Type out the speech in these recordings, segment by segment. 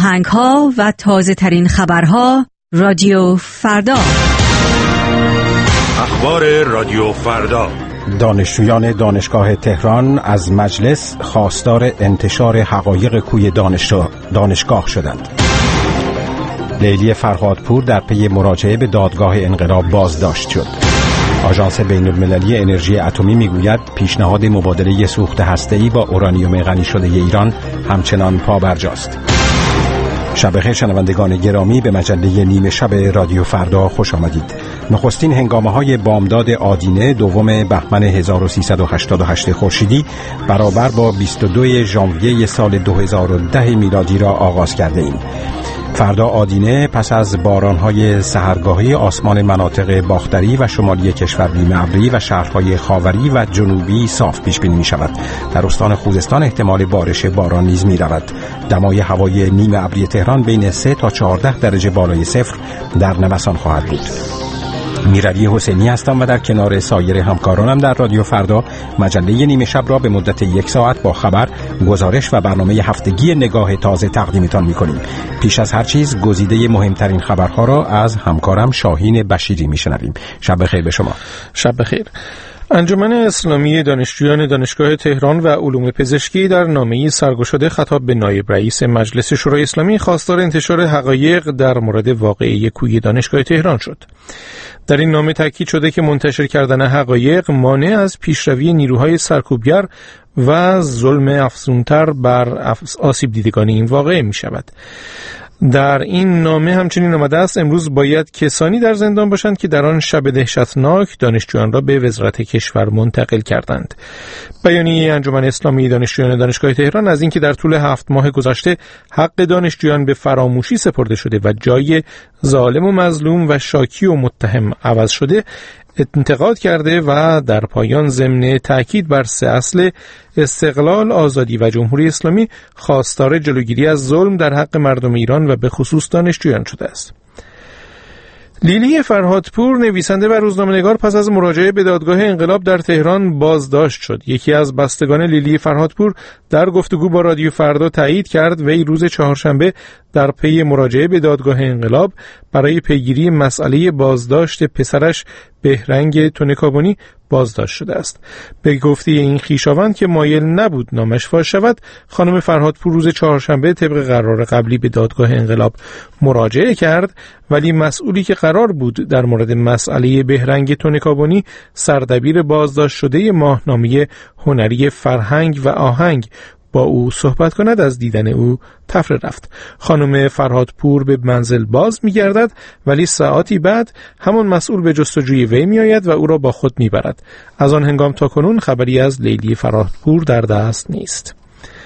آهنگ‌ها و تازه‌ترین خبرها رادیو فردا. اخبار رادیو فردا. دانشجویان دانشگاه تهران از مجلس خواستار انتشار حقایق کوی دانشگاه شدند. لیلی فرهادپور در پی مراجعه به دادگاه انقلاب بازداشت شد. آژانس بین‌المللی انرژی اتمی میگوید پیشنهاد مبادله سوخت هسته‌ای با اورانیوم غنی شده ایران همچنان پابرجاست. شب بخیر شنوندگان گرامی، به مجله نیمه شب رادیو فردا خوش آمدید. نخستین هنگامه‌های بامداد آدینه دوم بهمن 1388 خورشیدی برابر با 22 ژانویه سال 2010 میلادی را آغاز کرده ایم. فردا آدینه پس از باران‌های سحرگاهی آسمان مناطق باختری و شمالی کشور نیمه ابری و شهرهای خاوری و جنوبی صاف پیش بینی می‌شود. در استان خوزستان احتمال بارش باران نیز می‌رود. دمای هوای نیمه ابری تهران بین 3 تا 14 درجه بالای صفر در نوسان خواهد بود. میرعلی حسینی هستم و در کنار سایر همکارانم در رادیو فردا مجله نیمه شب را به مدت 1 ساعت با خبر، گزارش و برنامه هفتگی نگاه تازه تقدیمتان می‌کنیم. پیش از هر چیز گزیده مهمترین خبرها را از همکارم شاهین بشیری میشنویم. شب بخیر به شما. شب بخیر. انجمن اسلامی دانشجویان دانشگاه تهران و علوم پزشکی در نامه‌ای سرگشاده خطاب به نایب رئیس مجلس شورای اسلامی خواستار انتشار حقایق در مورد واقعه کوی دانشگاه تهران شد. در این نامه تاکید شده که منتشر کردن حقایق مانع از پیشروی نیروهای سرکوبگر و ظلم افزونتر بر آسیب دیدگان این واقعه می شود. در این نامه همچنین آمده است امروز باید کسانی در زندان باشند که در آن شب دهشتناک دانشجویان را به وزارت کشور منتقل کردند. بیانیه انجمن اسلامی دانشجویان دانشگاه تهران از اینکه در طول 7 ماه گذشته حق دانشجویان به فراموشی سپرده شده و جای ظالم و مظلوم و شاکی و متهم عوض شده انتقاد کرده و در پایان ضمن تأکید بر 3 اصل استقلال، آزادی و جمهوری اسلامی خواستار جلوگیری از ظلم در حق مردم ایران و به خصوص دانشجویان شده است. لیلی فرهادپور نویسنده و روزنامه‌نگار پس از مراجعه به دادگاه انقلاب در تهران بازداشت شد. یکی از بستگان لیلی فرهادپور در گفتگو با رادیو فردا تایید کرد وی روز چهارشنبه در پی مراجعه به دادگاه انقلاب برای پیگیری مسئله بازداشت پسرش بهرنگ تونکابونی بازداشت شده است. به گفته این خویشاوند که مایل نبود نامش فاش شود، خانم فرهادپور روز چهارشنبه طبق قرار قبلی به دادگاه انقلاب مراجعه کرد، ولی مسئولی که قرار بود در مورد مسئله بهرنگ تونکابونی سردبیر بازداشت شده ماهنامه هنری فرهنگ و آهنگ با او صحبت کند از دیدن او تفره رفت. خانم فرهادپور به منزل باز می‌گردد ولی ساعتی بعد همان مسئول به جستجوی وی می‌آید و او را با خود می‌برد. از آن هنگام تا کنون خبری از لیلی فرهادپور در دست نیست.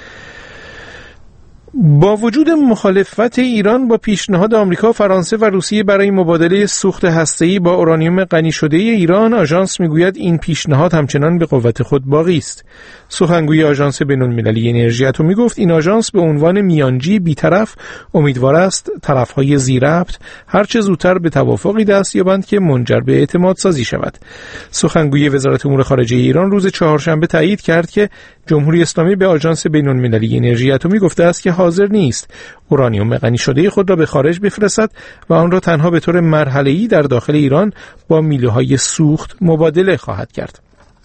با وجود مخالفت ایران با پیشنهاد آمریکا، فرانسه و روسیه برای مبادله سوخت هسته‌ای با اورانیوم غنی شده ایران، آژانس میگوید این پیشنهاد همچنان به قوت خود باقی است. سخنگوی آژانس بین‌المللی انرژی اتمی گفت این آژانس به عنوان میانجی بی‌طرف امیدوار است طرف‌های ذی‌ربط هر چه زودتر به توافقی دست یابند که منجر به اعتماد سازی شود. سخنگوی وزارت امور خارجه ایران روز چهارشنبه تایید کرد که جمهوری اسلامی به آژانس بین‌المللی انرژی اتمی گفته است که حاضر نیست اورانیوم غنی شده خود را به خارج بفرستد و آن را تنها به طور مرحله‌ای در داخل ایران با میله‌های سوخت مبادله خواهد کرد.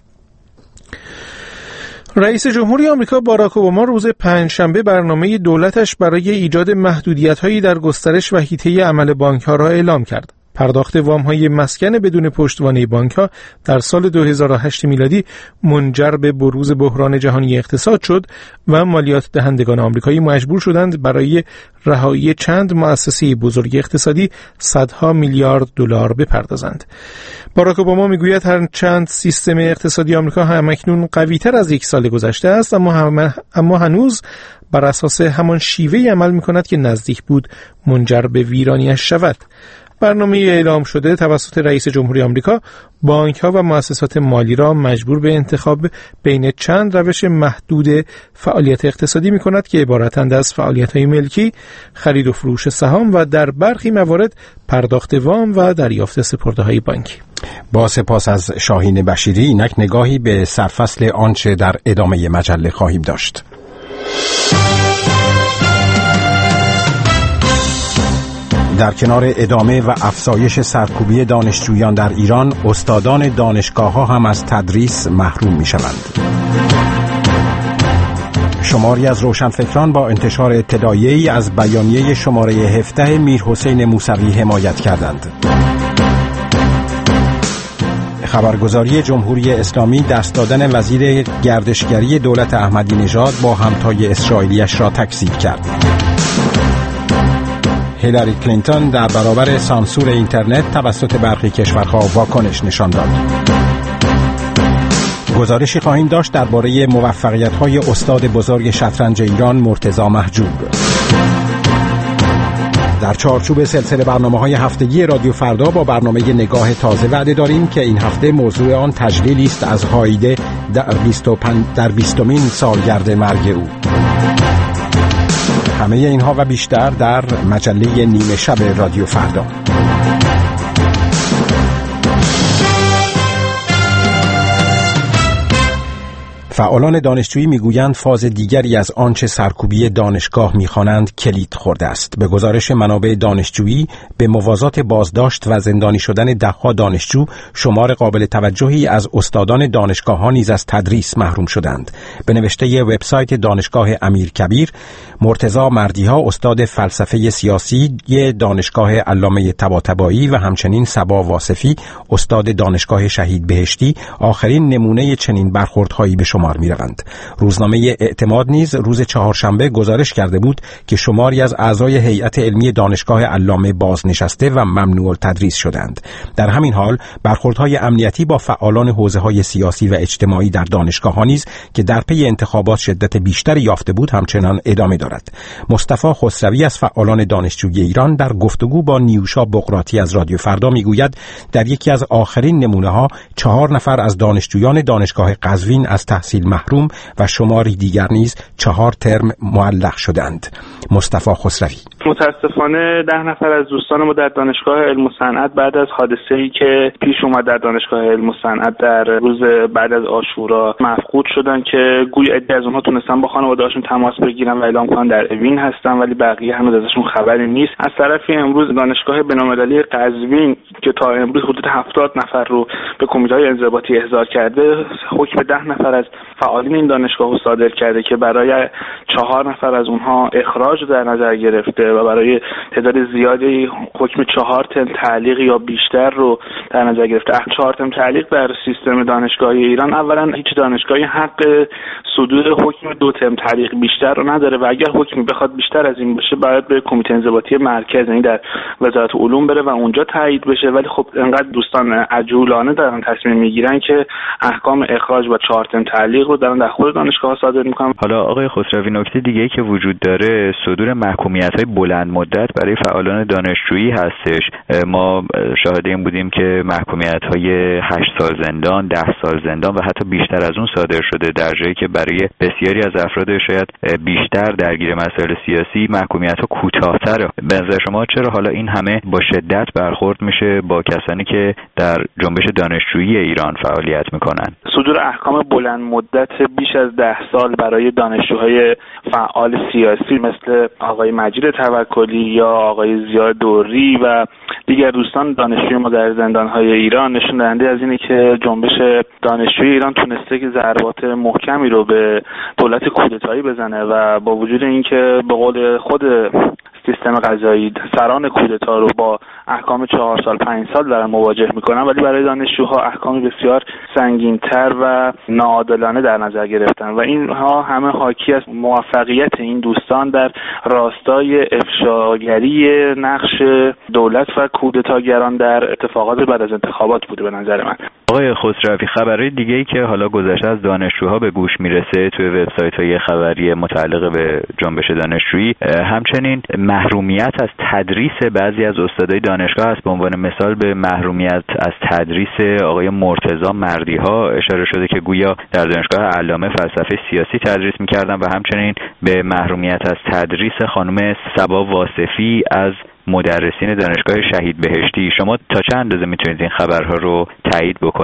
رئیس جمهوری آمریکا باراک اوباما روز پنجشنبه برنامه دولتش برای ایجاد محدودیت‌هایی در گسترش و حیطه عمل بانک‌ها را اعلام کرد. پرداخت وام‌های مسکن بدون پشتوانه بانک‌ها در سال 2008 میلادی منجر به بروز بحران جهانی اقتصاد شد و مالیات دهندگان آمریکایی مجبور شدند برای رهایی چند مؤسسه بزرگ اقتصادی صدها میلیارد دلار بپردازند. باراک اوباما میگوید هر چند سیستم اقتصادی آمریکا همکنون قوی‌تر از 1 سال گذشته است، اما هنوز بر اساس همان شیوهی عمل می‌کند که نزدیک بود منجر به ویرانیش شود. برنامه اعلام شده توسط رئیس جمهوری آمریکا بانک‌ها و مؤسسات مالی را مجبور به انتخاب بین چند روش محدود فعالیت اقتصادی می‌کند که عبارتند از فعالیت‌های ملکی، خرید و فروش سهام و در برخی موارد پرداخت وام و دریافت سپرده‌های بانکی. با سپاس از شاهین بشیری، اینک نگاهی به سرفصل آنچه در ادامه مجله خواهیم داشت. در کنار ادامه و افزایش سرکوبی دانشجویان در ایران، استادان دانشگاه‌ها هم از تدریس محروم می‌شوند. شماری از روشنفکران با انتشار اطلاعیه‌ای از بیانیه شماره 17 میرحسین موسوی حمایت کردند. خبرگزاری جمهوری اسلامی دست دادن وزیر گردشگری دولت احمدی نژاد با همتای اسرائیلیش را تکذیب کرد. هیلاری کلینتون در برابر سانسور اینترنت توسط برخی کشورها واکنش نشان داد. گزارشی خواهیم داشت درباره موفقیت‌های استاد بزرگ شطرنج ایران مرتضی محجوب. در چارچوب سلسله برنامه‌های هفتگی رادیو فردا با برنامه نگاه تازه وعده داریم که این هفته موضوع آن تجلیلی است از هایده در 20مین سالگرد مرگ او. همه اینها و بیشتر در مجله نیمه شب رادیو فردا. فعالان دانشجویی میگویند فاز دیگری از آنچه سرکوبی دانشگاه میخوانند کلید خورده است. به گزارش منابع دانشجویی، به موازات بازداشت و زندانی شدن ده‌ها دانشجو، شمار قابل توجهی از استادان دانشگاه‌ها نیز از تدریس محروم شدند. به نوشته وبسایت دانشگاه امیرکبیر، مرتضی مردیها استاد فلسفه سیاسی دانشگاه علامه طباطبایی و همچنین صبا واصفی استاد دانشگاه شهید بهشتی آخرین نمونه چنین برخوردهایی به شمار می‌روند. روزنامه اعتماد نیز روز چهارشنبه گزارش کرده بود که شماری از اعضای هیئت علمی دانشگاه علامه بازنشسته و ممنوع التدریس شدند. در همین حال برخوردهای امنیتی با فعالان حوزه‌های سیاسی و اجتماعی در دانشگاه‌ها نیز که در پی انتخابات شدت بیشتری یافته بود همچنان ادامه دارد. مصطفی خسروی از فعالان دانشجویی ایران در گفتگو با نیوشا بقراطی از رادیو فردا میگوید در یکی از آخرین نمونه‌ها 4 نفر از دانشجویان دانشگاه قزوین از تحصیل محروم و شماری دیگر نیز 4 ترم معلق شدند. مصطفی خسروی: متاسفانه 10 نفر از دوستان ما در دانشگاه علم و صنعت بعد از حادثه‌ای که پیش اومد در دانشگاه علم و صنعت در روز بعد از عاشورا مفقود شدن که گویا عده از اونها تونستن با خانواده‌هاشون تماس بگیرن و اعلام کنن در اوین هستن، ولی بقیه هنوز ازشون خبری نیست. از طرفی امروز دانشگاه بین‌المللی قزوین که تا امروز حدود 70 نفر رو به کمیته‌های انضباطی احضار کرده، حکم 10 نفر از فعالین این دانشگاه رو صادر کرده که برای 4 نفر از اونها اخراج در نظر گرفته و برای تعداد زیادی حکم 4 ترم تعلیق یا بیشتر رو در نظر گرفته. 4 ترم تعلیق در سیستم دانشگاهی ایران اولا هیچ دانشگاهی حق صدور حکم 2 ترم تعلیق بیشتر رو نداره و اگر حکمی بخواد بیشتر از این بشه باید به کمیته انضباطی مرکز، یعنی در وزارت علوم بره و اونجا تایید بشه. ولی خب انقدر دوستان عجولانه دارن تصمیم میگیرن که احکام اخراج و 4 ترم تعلیق رو در خود دانشگاه صادر میکنن. حالا آقای خسروی، نکته دیگه‌ای که وجود داره صدور محکومیت‌های بلند مدت برای فعالان دانشجویی هستش. ما شاهد این بودیم که محکومیت‌های 8 سال زندان، 10 سال زندان و حتی بیشتر از اون صادر شده، در جایی که برای بسیاری از افراد شاید بیشتر درگیر مسائل سیاسی محکومیت‌ها کوتاه‌تره. به نظر شما چرا حالا این همه با شدت برخورد میشه با کسانی که در جنبش دانشجویی ایران فعالیت میکنن؟ صدور احکام بلند مدت بیش از 10 سال برای دانشجوهای فعال سیاسی مثل آقای مجید توکلی یا آقای زیاد دوری و دیگر دوستان دانشجوی ما در زندان‌های ایران نشون دهنده از اینه که جنبش دانشجوی ایران تونسته که ضربات محکمی رو به دولت کودتایی بزنه و با وجود اینکه به قول خود سیستم قضایی سران کودتا رو با احکام 4 سال 5 سال دارن مواجه میکنن، ولی برای دانشجوها احکام بسیار سنگین‌تر و ناعادلانه در نظر گرفتن و اینها همه حاکی از موفقیت این دوستان در راستای افشاگری نقش دولت و کودتاگران در اتفاقات بعد از انتخابات بوده. به نظر من آقای خسروی، خبرهای دیگه‌ای که حالا گذشته از دانشجوها به گوش میرسه توی وبسایت‌های خبری متعلق به جنبش دانشجویی، همچنین محرومیت از تدریس بعضی از استادای دانشگاه است. به عنوان مثال به محرومیت از تدریس آقای مرتضی مردیها اشاره شده که گویا در دانشگاه علامه فلسفه سیاسی تدریس می‌کردن و همچنین به محرومیت از تدریس خانم صبا واصفی از مدرسین دانشگاه شهید بهشتی. شما تا چه اندازه میتونید این خبرها رو تایید بکنید؟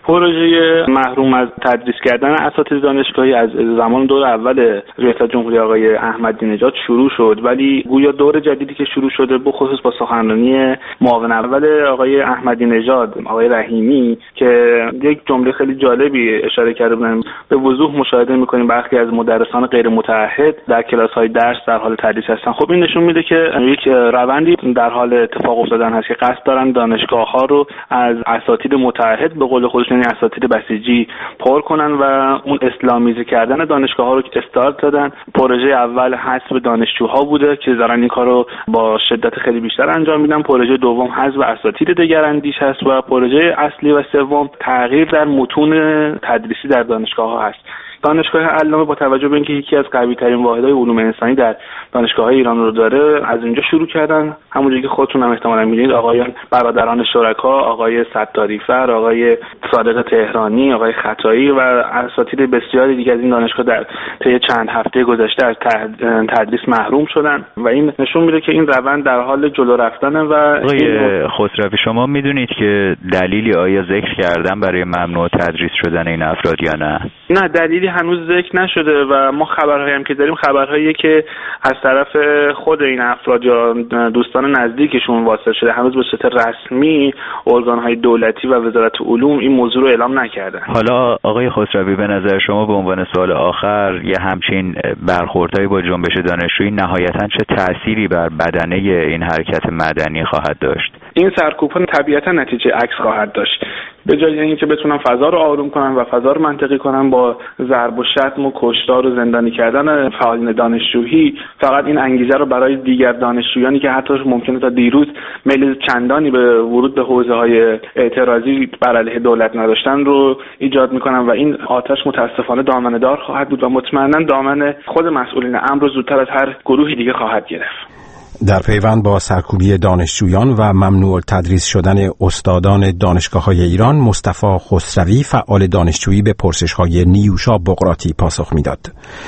پروژه محروم از تدریس کردن اساتید دانشگاهی از زمان دور اول ریاست جمهوری آقای احمدی نژاد شروع شد، ولی گویا دور جدیدی که شروع شده بخصوص با سخنرانی معاون اول آقای احمدی نژاد آقای رحیمی که یک جمله خیلی جالبی اشاره کرده بودن، به وضوح مشاهده می‌کنیم برخی از مدرسان غیر متعهد در کلاس‌های درس در حال تدریس هستن. خب این نشون میده که یک روندی در حال اتفاق افتادن هست که قصد دارن دانشگاه‌ها رو از اساتید متعهد به قول خودشون اساتید بسیجی پر کنن و اون اسلامیزه کردن دانشگاه‌ها رو استارت دادن. پروژه اول حذف دانشجوها بوده که دارن این کارو با شدت خیلی بیشتر انجام میدن. پروژه دوم حذف اساتید دگراندیش هست و پروژه اصلی و سوم تغییر در متون تدریسی در دانشگاه‌ها هست. دانشگاه علامه با توجه به اینکه یکی از قوی‌ترین واحدهای علوم انسانی در دانشگاه‌های ایران رو داره، از اینجا شروع کردن. همونجوری که خودتون هم احتمالاً می‌دونید آقایان برادران شرکا، آقای ستاریفر، آقای صادق تهرانی، آقای خطایی و اساتید بسیاری دیگه از این دانشگاه در طی چند هفته گذشته از تدریس محروم شدن و این نشون میده که این روند در حال جلو رفتن. و آقای خسروی شما می‌دونید که دلیلی آیا ذکر کردن برای ممنوع تدریس شدن این افراد یا نه؟ نه، دلیلی هنوز ذکر نشده و ما خبرهایی هم که داریم خبرهایی که از طرف خود این افراد یا دوستان نزدیکشون واصل شده. هنوز به صورت رسمی ارگان‌های دولتی و وزارت علوم این موضوع رو اعلام نکردن. حالا آقای خسروی به نظر شما به عنوان سوال آخر یه همچین برخوردهایی با جنبش دانشجویی نهایتاً چه تأثیری بر بدنه این حرکت مدنی خواهد داشت؟ این سرکوب‌ها طبیعتاً نتیجه عکس خواهد داشت. به جای اینکه بتونن فضا رو آروم کنن و فضا رو منطقی کنن با ضرب و شتم و کشتار و زندانی کردن فعالین دانشجویی، فقط این انگیزه رو برای دیگر دانشجویانی که حتی ممکنه تا دیروز میل چندانی به ورود به حوزه‌های اعتراضی بر علیه دولت نداشتن رو ایجاد میکنن و این آتش متاسفانه دامنه‌دار خواهد بود و مطمئناً دامن خود مسئولین امر رو زودتر از هر گروهی دیگه خواهد گرفت. در پیوند با سرکوبی دانشجویان و ممنوع تدریس شدن استادان دانشگاه‌های ایران، مصطفی خسروی فعال دانشجویی به پرسش‌های نیوشا بقراطی پاسخ می‌داد.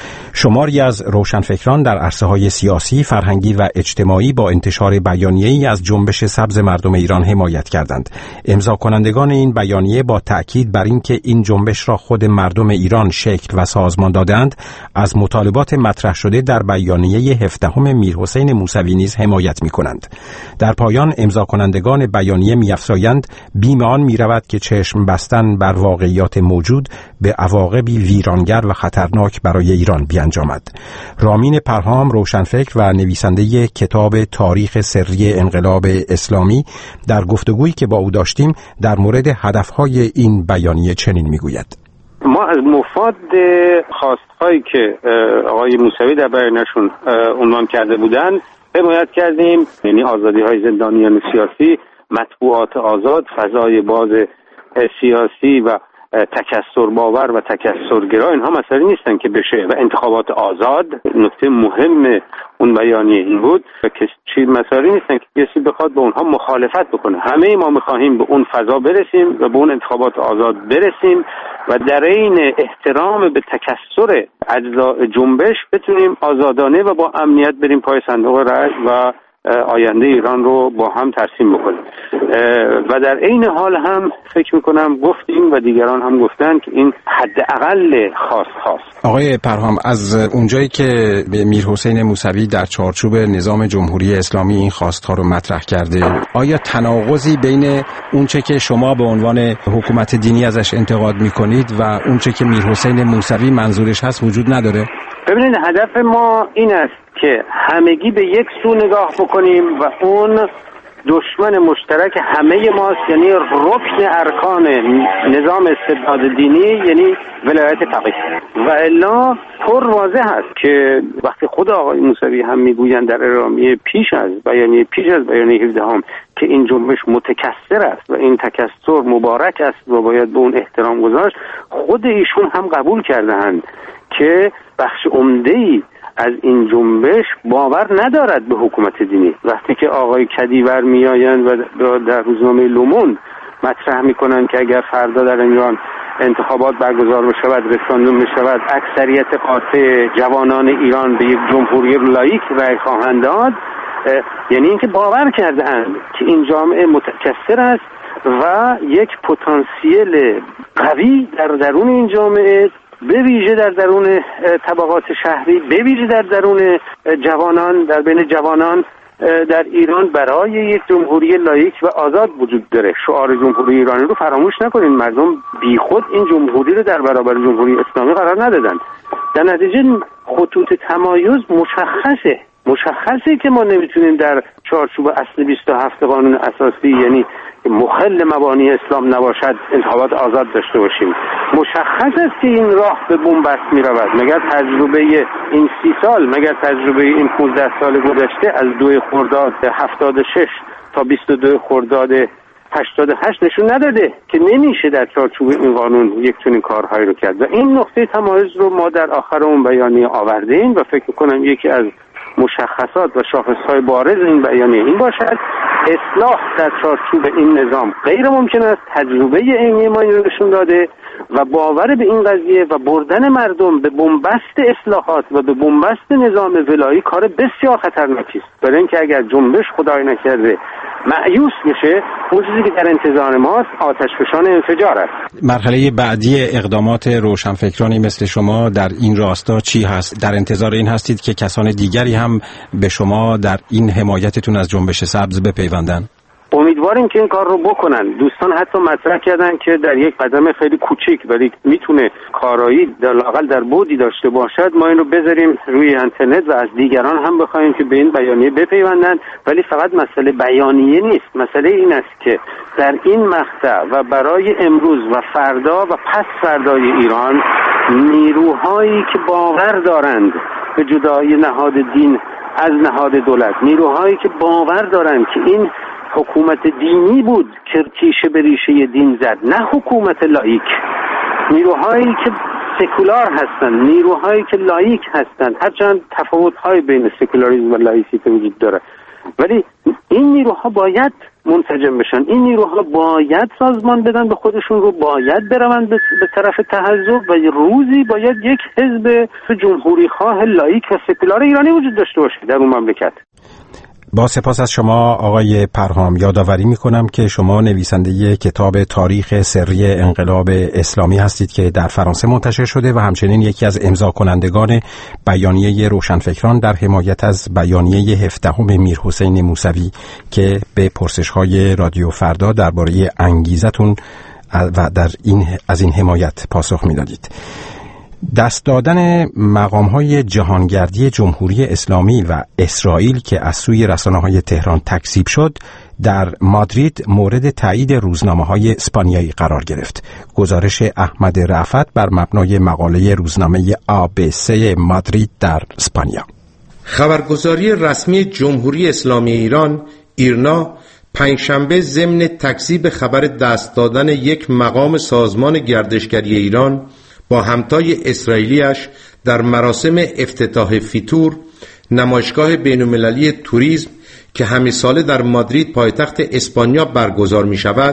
شماری از روشنفکران در عرصه‌های سیاسی، فرهنگی و اجتماعی با انتشار بیانیه‌ای از جنبش سبز مردم ایران حمایت کردند. امضا کنندگان این بیانیه با تأکید بر اینکه این جنبش را خود مردم ایران شکل و سازمان دادند، از مطالبات مطرح شده در بیانیه 17 میرحسین موسوی نیز حمایت می‌کنند. در پایان امضا کنندگان بیانیه می‌افزایند بیم آن می‌رود که چشم بستن بر واقعیات موجود به عواقبی ویرانگر و خطرناک برای ایران بیانجامد. رامین پرهام، روشنفکر و نویسنده کتاب تاریخ سری انقلاب اسلامی، در گفتگویی که با او داشتیم در مورد هدفهای این بیانیه چنین میگوید: ما از مفاد خواستهایی که آقای موسوی در بیانیه‌شون عنوان کرده بودند حمایت کردیم، یعنی آزادی‌های زندانیان سیاسی، مطبوعات آزاد، فضای باز سیاسی و تکثر باور و تکثرگرا. اینها مسئله نیستن که بشه و انتخابات آزاد. نکته مهم اون بیانیه این بود که چیز مسئله نیستن که کسی بخواد به اونها مخالفت بکنه. همه ما می‌خواهیم به اون فضا برسیم و به اون انتخابات آزاد برسیم و در این احترام به تکثر اجزاء جنبش بتونیم آزادانه و با امنیت بریم پای صندوق رأی و آینده ایران رو با هم ترسیم بکنیم. و در این حال هم فکر میکنم گفتیم و دیگران هم گفتن که این حداقل خواست هاست. آقای پرهام، از اونجایی که میرحسین موسوی در چارچوب نظام جمهوری اسلامی این خواستها رو مطرح کرده، آیا تناقضی بین اونچه که شما به عنوان حکومت دینی ازش انتقاد میکنید و اونچه که میرحسین موسوی منظورش هست وجود نداره؟ ببینید، هدف ما این است که همگی به یک سو نگاه بکنیم و اون دشمن مشترک همه ماست، یعنی رکن ارکان نظام استبداد دینی، یعنی ولایت فقیه. و الا پر واضح است که وقتی خود آقای موسوی هم میگویند در اعلامیه پیش از بیانیه 17 که این جنبش متکثر است و این تکثر مبارک است و باید به اون احترام گذاشت، خود ایشون هم قبول کرده‌اند که بخش عمده‌ای از این جنبش باور ندارد به حکومت دینی. وقتی که آقای کدیور میآیند و در روزنامه لوموند مطرح میکنند که اگر فردا در ایران انتخابات برگزار بشود، رفراندوم بشود، اکثریت قاطع جوانان ایران به یک جمهوری لاییک رأی خواهند داد، یعنی اینکه باور کرده اند که این جامعه متکثر است و یک پتانسیل قوی در درون این جامعه، به ویژه در درون طبقات شهری، به ویژه در درون جوانان، در بین جوانان در ایران برای یک جمهوری لاییک و آزاد وجود داره. شعار جمهوری ایرانی رو فراموش نکنین، مردم بیخود این جمهوری رو در برابر جمهوری اسلامی قرار ندادن. در نتیجه خطوط تمایز مشخصه که ما نمیتونیم در چارچوب اصل 27 قانون اساسی، یعنی مخل مبانی اسلام نباشد، انتخابات آزاد داشته باشیم. مشخص است که این راه به بنبست می رود. مگر تجربه این 30 سال، مگر تجربه این 15 سال گذشته از 2 خرداد 76 تا 22 خرداد 88 نشون نداده که نمیشه در چارچوب این قانون یک چنین کارهایی رو کرد. و این نقطه تمایز رو ما در آخر اون بیانیه آوردیم و فکر کنم یکی از مشخصات و شاخصهای بارز این بیانیه این باشد: اصلاح در چارچوب این نظام غیر ممکن است. تجربه عینی ما این رو نشون داده و باور به این قضیه و بردن مردم به بنبست اصلاحات و به بنبست نظام ولایی کار بسیار خطرناکی است. برای اینکه اگر جنبش خدای نکرده مایوس بشه، اون چیزی که در انتظار ماست آتشفشان انفجار است. مرحله بعدی اقدامات روشنفکرانی مثل شما در این راستا چی هست؟ در انتظار این هستید که کسان دیگری هم به شما در این حمایتتون از جنبش سبز بپیوندن؟ امیدواریم که این کار رو بکنن. دوستان حتی مطرح کردن که در یک قدم خیلی کوچیک ولی میتونه کارایی لااقل در بعدی داشته باشد، ما این رو بذاریم روی اینترنت و از دیگران هم بخوایم که به این بیانیه بپیوندن. ولی فقط مسئله بیانیه نیست، مسئله این است که در این مقطع و برای امروز و فردا و پس فردای ایران نیروهایی که باور دارند به جدایی نهاد دین از نهاد دولت، نیروهایی که باور دارند که این حکومت دینی بود که تیشه به ریشه دین زد، نه حکومت لاییک، نیروهایی که سکولار هستند، نیروهایی که لاییک هستند، هرچند تفاوت‌های بین سکولاریسم و لاییسیته وجود داره، ولی این نیروها باید منسجم بشن، این نیروها باید سازمان بدن به خودشون، رو باید بروند به طرف تحزب و روزی باید یک حزب جمهوری خواه لاییک و سکولار ایرانی وجود داشته باشه در اون مملکت. با سپاس از شما آقای پرهام، یادآوری می‌کنم که شما نویسنده کتاب تاریخ سری انقلاب اسلامی هستید که در فرانسه منتشر شده و همچنین یکی از امضا کنندگان بیانیه روشنفکران در حمایت از بیانیه 17 میرحسین موسوی که به پرسش‌های رادیو فردا درباره انگیزتون و از این حمایت پاسخ می‌دادید. دست دادن مقام‌های جهانگردی جمهوری اسلامی و اسرائیل که از سوی رسانه‌های تهران تکذیب شد در مادرید مورد تایید روزنامه‌های اسپانیایی قرار گرفت. گزارش احمد رأفت بر مبنای مقاله روزنامه ABC مادرید در اسپانیا. خبرگزاری رسمی جمهوری اسلامی ایران ایرنا پنجشنبه ضمن تکذیب خبر دست دادن یک مقام سازمان گردشگری ایران با همتای اسرائیلیش در مراسم افتتاح فیتور، نمایشگاه بین‌المللی توریسم که همین ساله در مادرید پایتخت اسپانیا برگزار می شود،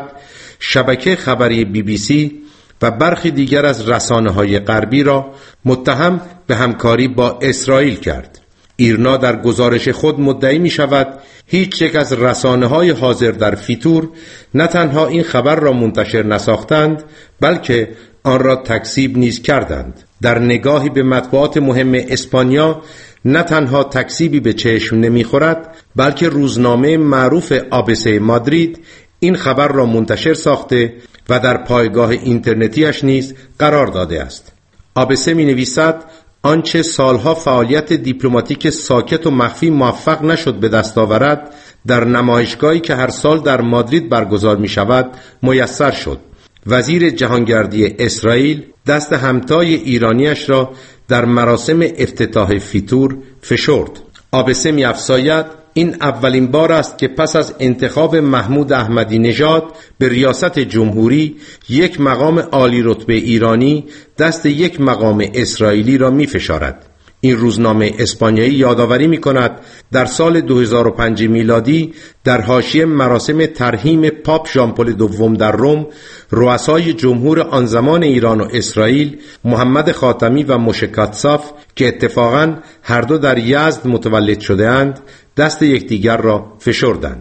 شبکه خبری BBC و برخی دیگر از رسانه‌های غربی را متهم به همکاری با اسرائیل کرد. ایرنا در گزارش خود مدعی می شود هیچ یک از رسانه‌های حاضر در فیتور نه تنها این خبر را منتشر نساختند بلکه آن را تکذیب نیز کردند. در نگاهی به مطبوعات مهم اسپانیا نه تنها تکذیبی به چشم نمیخورد بلکه روزنامه معروف ABC مادرید این خبر را منتشر ساخته و در پایگاه اینترنتیش نیز قرار داده است. ABC می نویسد آنچه سالها فعالیت دیپلماتیک ساکت و مخفی موفق نشد به دست آورد در نمایشگاهی که هر سال در مادرید برگزار می شود میسر شد. وزیر جهانگردی اسرائیل دست همتای ایرانیش را در مراسم افتتاح فیتور فشرد. ABC می‌افزاید این اولین بار است که پس از انتخاب محمود احمدی نژاد به ریاست جمهوری یک مقام عالی رتبه ایرانی دست یک مقام اسرائیلی را می‌فشارد. این روزنامه اسپانیایی یادآوری می‌کند در سال 2005 میلادی در حاشیه مراسم ترحیم پاپ ژامپل دوم در روم، رؤسای جمهور آن زمان ایران و اسرائیل محمد خاتمی و موشه کاتساف که اتفاقاً هر دو در یزد متولد شده اند دست یکدیگر را فشردند.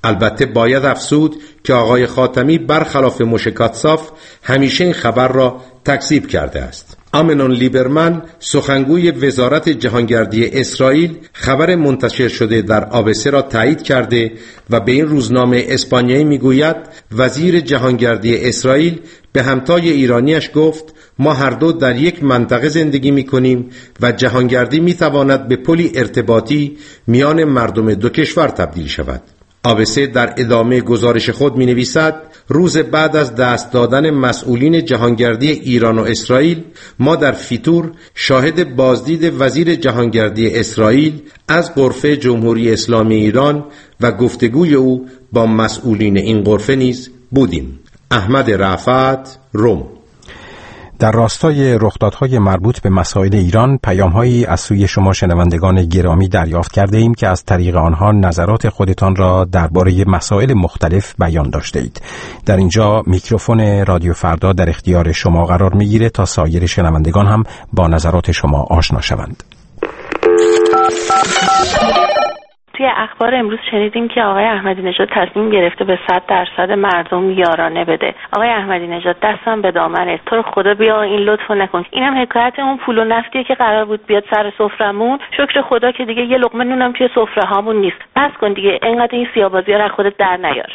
البته باید افزود که آقای خاتمی برخلاف موشکاتساف همیشه این خبر را تکذیب کرده است. آمنون لیبرمن سخنگوی وزارت جهانگردی اسرائیل خبر منتشر شده در ABC را تایید کرده و به این روزنامه اسپانیایی میگوید وزیر جهانگردی اسرائیل به همتای ایرانیش گفت ما هر دو در یک منطقه زندگی می‌کنیم و جهانگردی می‌تواند به پلی ارتباطی میان مردم دو کشور تبدیل شود. ABC در ادامه گزارش خود می‌نویسد روز بعد از دست دادن مسئولین جهانگردی ایران و اسرائیل ما در فیتور شاهد بازدید وزیر جهانگردی اسرائیل از غرفه جمهوری اسلامی ایران و گفتگوی او با مسئولین این غرفه نیز بودیم. احمد رفعت، روم. در راستای رخدادهای مربوط به مسائل ایران پیام‌هایی از سوی شما شنوندگان گرامی دریافت کرده ایم که از طریق آنها نظرات خودتان را درباره مسائل مختلف بیان داشته اید. در اینجا میکروفون رادیو فردا در اختیار شما قرار می‌گیرد تا سایر شنوندگان هم با نظرات شما آشنا شوند. توی اخبار امروز شنیدیم که آقای احمدی نژاد تصمیم گرفته به 100% مردم یارانه بده. آقای احمدی نژاد دستم به دامنت، تو رو خدا بیا این لطفو نکن. اینم حکایت اون پول و نفتیه که قرار بود بیاد سر سفرمون. شکر خدا که دیگه یه لقمه نونم توی سفره هامون نیست. بس کن دیگه، اینقدر این سیاه‌بازی‌ها رو خودت در نیار.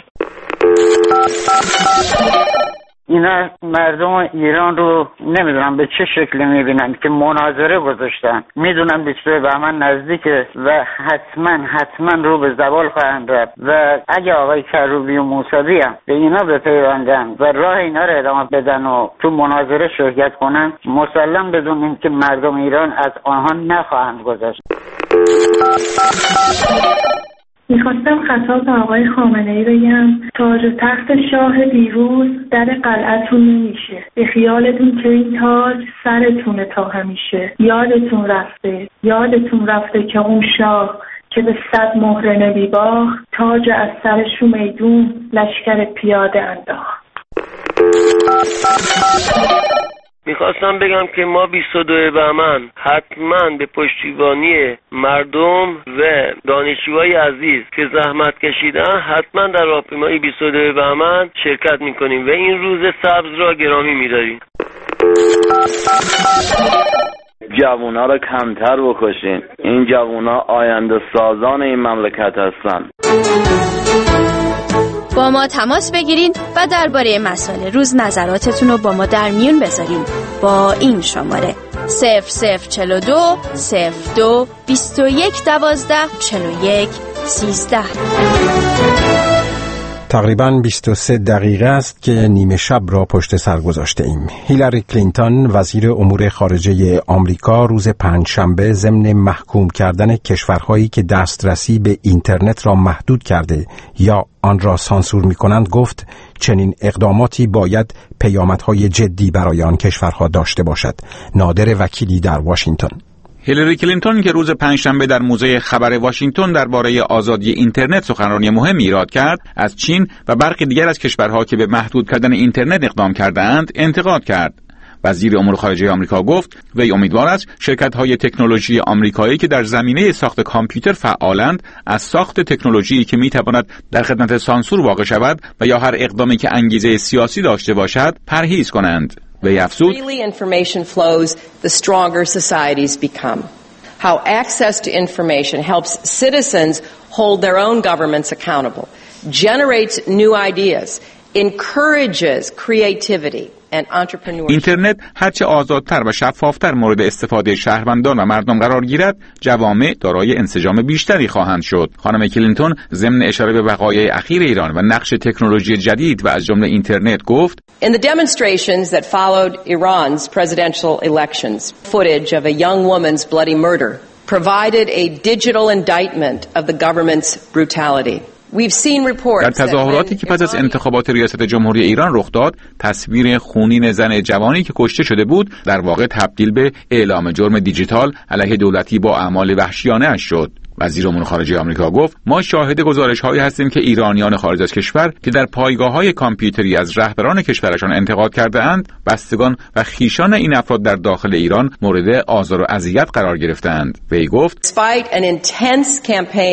اینا مردم ایران رو نمیدونم به چه شکلی میبینن که مناظره گذاشتن. میدونم 22 بهمن نزدیکه و حتما رو به زوال خواهند رفت و اگه آقای کروبی و موسوی هم به اینا بپیوندن و راه اینا رو ادامه بدن و تو مناظره شرکت کنن، مسلم بدونیم که مردم ایران از آنها نخواهند گذشت. میخواستم خطاب به آقای خامنه‌ای بگم تاج و تخت شاه دیروز در قلعتون نمیشه. به خیالتون که این تاج سرتونه تا همیشه. یادتون رفته که اون شاه که به 100 مهره نمیباخت تاج از سرش رو میدون لشکر پیاده انداخت. میخواستم بگم که ما 22 بهمن حتما به پشتیبانی مردم و دانشجوهای عزیز که زحمت کشیدن حتما در راهپیمایی 22 بهمن شرکت میکنیم و این روز سبز را گرامی میداریم. جوونا را کمتر بکشین. این جوونا آینده سازان این مملکت هستن. با ما تماس بگیرین و درباره مسائل روز نظراتتون رو با ما در میون بذارین با این شماره 0042 02 21 12 41 13. تقریباً 23 دقیقه است که نیمه شب را پشت سر گذاشته ایم. هیلاری کلینتون وزیر امور خارجه آمریکا روز پنجشنبه ضمن محکوم کردن کشورهایی که دسترسی به اینترنت را محدود کرده یا آن را سانسور می‌کنند گفت چنین اقداماتی باید پیامدهای جدی برای آن کشورها داشته باشد. نادر وکیلی در واشنگتن. هیلاری کلینتون که روز پنجشنبه در موزه خبر واشنگتن درباره آزادی اینترنت سخنرانی مهمی ایراد کرد، از چین و برخی دیگر از کشورها که به محدود کردن اینترنت اقدام کرده‌اند انتقاد کرد. وزیر امور خارجه آمریکا گفت وی امیدوار است شرکت‌های تکنولوژی آمریکایی که در زمینه ساخت کامپیوتر فعالند از ساخت تکنولوژی که می‌تواند در خدمت سانسور واقع شود و یا هر اقدامی که انگیزه سیاسی داشته باشد پرهیز کنند. وی افزود information flows, the stronger societies become. How access to information helps citizens hold their own governments accountable, generates new ideas, encourages creativity. اینترنت هرچه آزادتر و شفافتر مورد استفاده شهروندان و مردم قرار گیرد، جوامع دارای انسجام بیشتری خواهند شد. خانم کلینتون ضمن اشاره به وقایع اخیر ایران و نقش تکنولوژی جدید و از جمله اینترنت گفت In the demonstrations that followed Iran's presidential elections, footage of a young woman's bloody murder provided a digital indictment of the government's brutality. در تظاهراتی که پس از انتخابات ریاست جمهوری ایران رخ داد، تصویر خونین زن جوانی که کشته شده بود در واقع تبدیل به اعلام جرم دیجیتال علیه دولتی با اعمال وحشیانه اش شد. وزیر امور خارجه آمریکا گفت ما شاهد گزارش‌هایی هستیم که ایرانیان خارج از کشور که در پایگاه‌های کامپیوتری از رهبران کشورشان انتقاد کرده‌اند، بستگان و خویشان این افراد در داخل ایران مورد آزار و اذیت قرار گرفتند. وی گفت Despite an intense campaign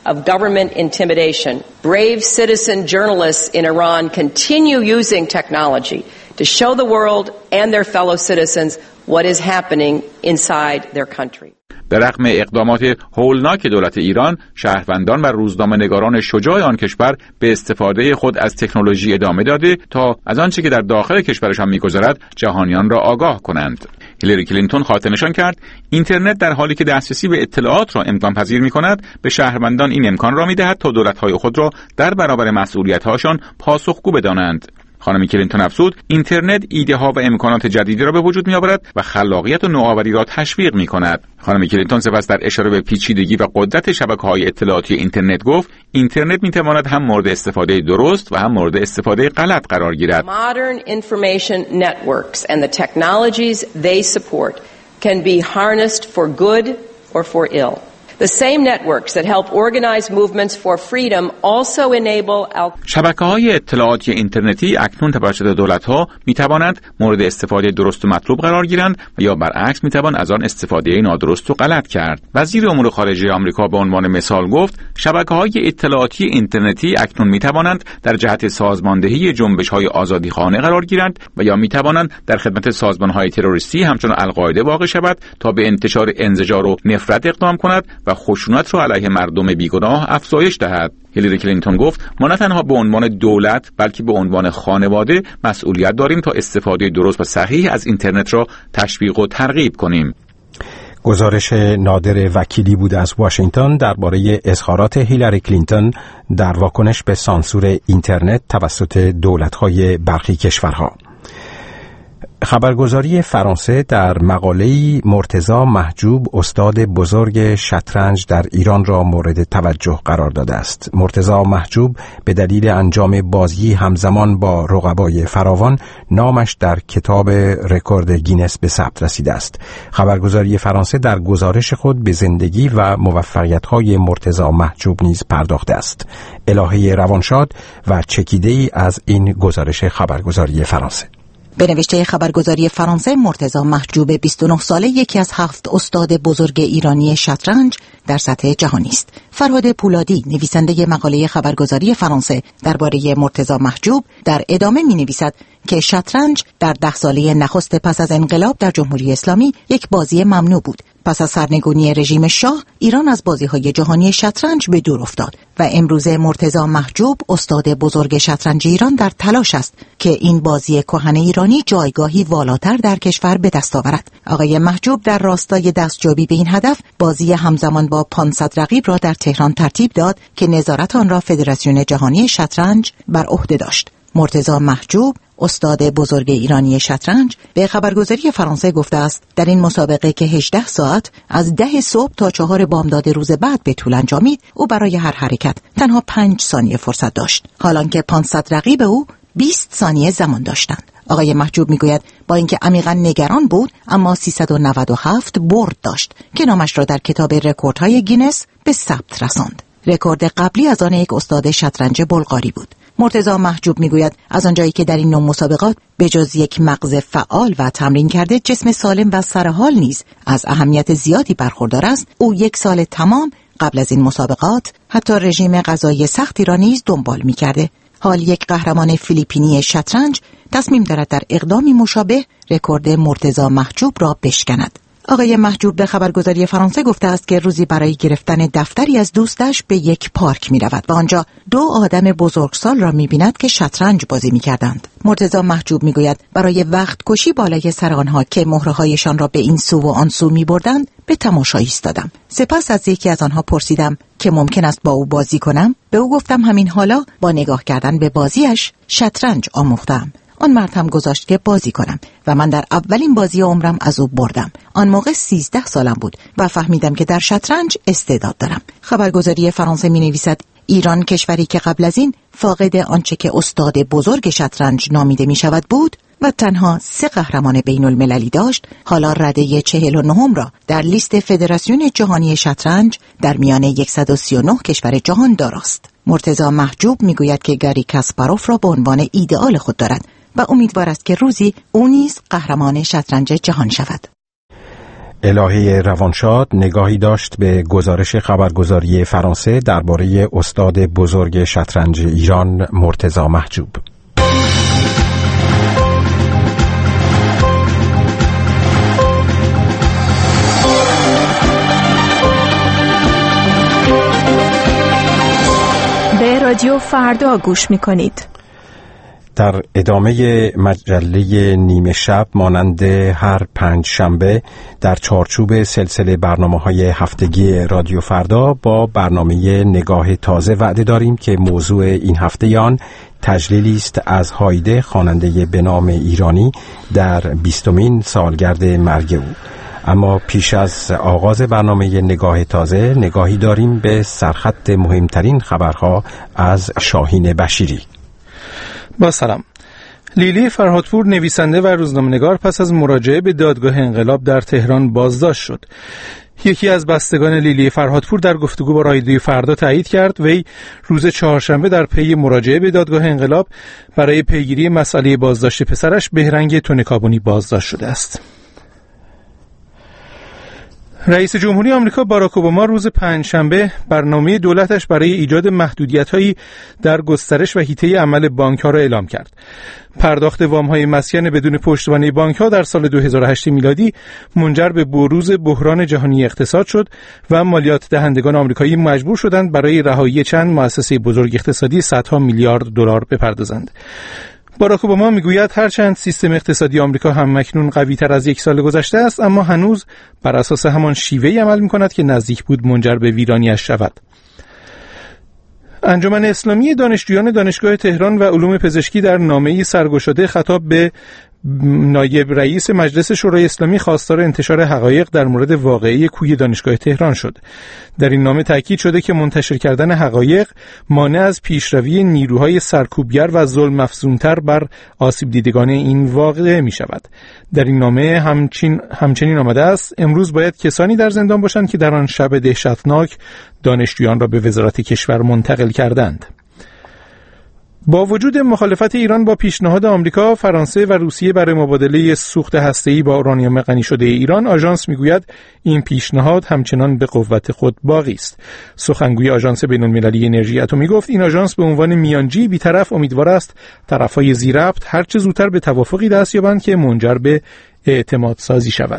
of government intimidation. Brave citizen journalists in Iran continue using technology to show the world and their fellow citizens what is happening inside their country. به رغم اقدامات هولناک دولت ایران، شهروندان و روزنامه‌نگاران شجاع آن کشور به استفاده خود از تکنولوژی ادامه داده تا از آنچه که در داخل کشورشان می‌گذرد جهانیان را آگاه کنند. هیلاری کلینتون خاطر نشان کرد اینترنت در حالی که دسترسی به اطلاعات را امکان پذیر می‌کند، به شهروندان این امکان را می‌دهد تا دولت‌های خود را در برابر مسئولیت‌هاشان پاسخگو بدانند. خانم کلینتون افزود اینترنت ایده ها و امکانات جدیدی را به وجود می آورد و خلاقیت و نوآوری را تشویق می کند. خانم کلینتون سپس در اشاره به پیچیدگی و قدرت شبکه‌های اطلاعاتی اینترنت گفت اینترنت می تواند هم مورد استفاده درست و هم مورد استفاده غلط قرار گیرد. Modern information networks and the technologies they support can be harnessed for good or for ill. The same networks that help organize movements for freedom also enable شبکه‌های اطلاعاتی اینترنتی اکنون توسط دولت‌ها می‌توانند مورد استفاده درست و مطلوب قرار گیرند و یا برعکس می‌توان از آن استفاده نادرست و غلط کرد. وزیر امور خارجه آمریکا به عنوان مثال گفت شبکه‌های اطلاعاتی اینترنتی اکنون می‌توانند در جهت سازماندهی جنبش‌های آزادیخواهانه قرار گیرند و یا می‌توانند در خدمت سازمان‌های تروریستی همچون القاعده واقع شود تا به انتشار انزجار و نفرت اقدام کند و خشونت را علیه مردم بیگناه افزایش دهد. هیلاری کلینتون گفت ما نه تنها به عنوان دولت بلکه به عنوان خانواده مسئولیت داریم تا استفاده درست و صحیح از اینترنت را تشویق و ترغیب کنیم. گزارش نادر وکیلی بود از واشنگتن درباره اظهارات هیلاری کلینتون در واکنش به سانسور اینترنت توسط دولت‌های برخی کشورها. خبرگزاری فرانسه در مقاله‌ای مرتضی محجوب استاد بزرگ شطرنج در ایران را مورد توجه قرار داده است. مرتضی محجوب به دلیل انجام بازی همزمان با رقبای فراوان نامش در کتاب رکورد گینس به ثبت رسیده است. خبرگزاری فرانسه در گزارش خود به زندگی و موفقیت‌های مرتضی محجوب نیز پرداخته است. الهه روانشاد و چکیده‌ای از این گزارش خبرگزاری فرانسه. به نوشته خبرگزاری فرانسه مرتضی محجوب 29 ساله یکی از 7 استاد بزرگ ایرانی شطرنج در سطح جهانی است. فرهاد پولادی نویسنده مقاله خبرگزاری فرانسه درباره مرتضی محجوب در ادامه می‌نویسد که شطرنج در 10 ساله نخست پس از انقلاب در جمهوری اسلامی یک بازی ممنوع بود. پس از سرنگونی رژیم شاه ایران از بازی‌های جهانی شطرنج به دور افتاد و امروزه مرتضی محجوب استاد بزرگ شطرنج ایران در تلاش است که این بازی کهن ایرانی جایگاهی والاتر در کشور به دست آورد. آقای محجوب در راستای دستیابی به این هدف بازی همزمان با 500 رقیب را در تهران ترتیب داد که نظارت آن را فدراسیون جهانی شطرنج بر عهده داشت. مرتضی محجوب استاد بزرگ ایرانی شطرنج به خبرگزاری فرانسه گفته است در این مسابقه که 18 ساعت از 10 صبح تا 4 بامداد روز بعد به طول انجامید او برای هر حرکت تنها 5 ثانیه فرصت داشت، حالانکه 500 رقیب او 20 ثانیه زمان داشتند. آقای محجوب میگوید با اینکه عمیقا نگران بود اما 397 برد داشت که نامش را در کتاب رکوردهای گینس به ثبت رساند. رکورد قبلی از آن یک استاد شطرنج بلغاری بود. مرتضی محجوب میگوید از آنجایی که در این نوع مسابقات به جز یک مغز فعال و تمرین کرده جسم سالم و سرحال نیز از اهمیت زیادی برخوردار است، او 1 سال تمام قبل از این مسابقات حتی رژیم غذایی سختی را نیز دنبال میکرده. حال یک قهرمان فیلیپینی شطرنج تصمیم دارد در اقدامی مشابه رکورد مرتضی محجوب را بشکند. آقای محجوب به خبرگزاری فرانسه گفته است که روزی برای گرفتن دفتری از دوستش به یک پارک می رود و آنجا 2 آدم بزرگسال را می بیند که شطرنج بازی می کردند. مرتضی محجوب می گوید برای وقت کشی بالای سر آنها که مهرهایشان را به این سو و آن سو می بردند به تماشا ایستادم. سپس از یکی از آنها پرسیدم که ممکن است با او بازی کنم. به او گفتم همین حالا با نگاه کردن به بازیش شطرنج آموختم. آن مرد هم گذاشت که بازی کنم و من در اولین بازی عمرم از او بردم. آن موقع 13 سالم بود و فهمیدم که در شطرنج استعداد دارم. خبرگزاری فرانسه می نویسد ایران کشوری که قبل از این فاقد آنچه که استاد بزرگ شطرنج نامیده می شود بود و تنها 3 قهرمان بین المللی داشت، حالا رده 49 را در لیست فدراسیون جهانی شطرنج در میان 139 کشور جهان داراست. مرتضی محجوب می گوید که گاری کاسپاروف را به عنوان ایدئال خود دارد و امیدوار است که روزی او نیز قهرمان شطرنج جهان شود. الهه روانشاد نگاهی داشت به گزارش خبرگزاری فرانسه درباره استاد بزرگ شطرنج ایران مرتضی محجوب. به رادیو فردا گوش می‌کنید. در ادامه مجله نیمه شب مانند هر پنج شنبه در چارچوب سلسله برنامه‌های هفتگی رادیو فردا با برنامه نگاه تازه وعده داریم که موضوع این هفته آن تجلیلی است از هایده، خواننده به نام ایرانی در 20مین سالگرد مرگ او. اما پیش از آغاز برنامه نگاه تازه نگاهی داریم به سرخط مهمترین خبرها از شاهین بشیری. با سلام. لیلی فرهادپور نویسنده و روزنامه‌نگار پس از مراجعه به دادگاه انقلاب در تهران بازداشت شد. یکی از بستگان لیلی فرهادپور در گفتگو با رادیو فردا تایید کرد وی روز چهارشنبه در پی مراجعه به دادگاه انقلاب برای پیگیری مسئله بازداشت پسرش بهرنگ تونکابونی بازداشت شده است. رئیس جمهوری آمریکا باراک اوباما روز پنجشنبه برنامه دولتش برای ایجاد محدودیت‌هایی در گسترش و حیطه عمل بانک‌ها را اعلام کرد. پرداخت وام‌های مسکن بدون پشتوانه بانک‌ها در سال 2008 میلادی منجر به بروز بحران جهانی اقتصاد شد و مالیات دهندگان آمریکایی مجبور شدند برای رهایی چند مؤسسه بزرگ اقتصادی صدها میلیارد دلار بپردازند. باراک اوباما میگوید هرچند سیستم اقتصادی آمریکا هم مکنون قوی‌تر از یک سال گذشته است، اما هنوز بر اساس همان شیوه‌ای عمل می‌کند که نزدیک بود منجر به ویرانی‌اش شود. انجمن اسلامی دانشجویان دانشگاه تهران و علوم پزشکی در نامه‌ای سرگشاده خطاب به نایب رئیس مجلس شورای اسلامی خواستار انتشار حقایق در مورد واقعه کوی دانشگاه تهران شد. در این نامه تاکید شده که منتشر کردن حقایق مانع از پیشروی نیروهای سرکوبگر و ظلم افزونتر بر آسیب دیدگان این واقعه می شود. در این نامه همچنین آمده است امروز باید کسانی در زندان باشند که در آن شب دهشتناک دانشجویان را به وزارت کشور منتقل کردند. با وجود مخالفت ایران با پیشنهاد آمریکا، فرانسه و روسیه برای مبادله سوخت هسته‌ای با اورانیوم غنی شده ایران، آژانس میگوید این پیشنهاد همچنان به قوت خود باقی است. سخنگوی آژانس بین‌المللی انرژی اتمی گفت این آژانس به عنوان میانجی بی‌طرف امیدوار است طرف‌های ذی‌ربط هر چه زودتر به توافقی دست یابند که منجر به اعتماد سازی شود.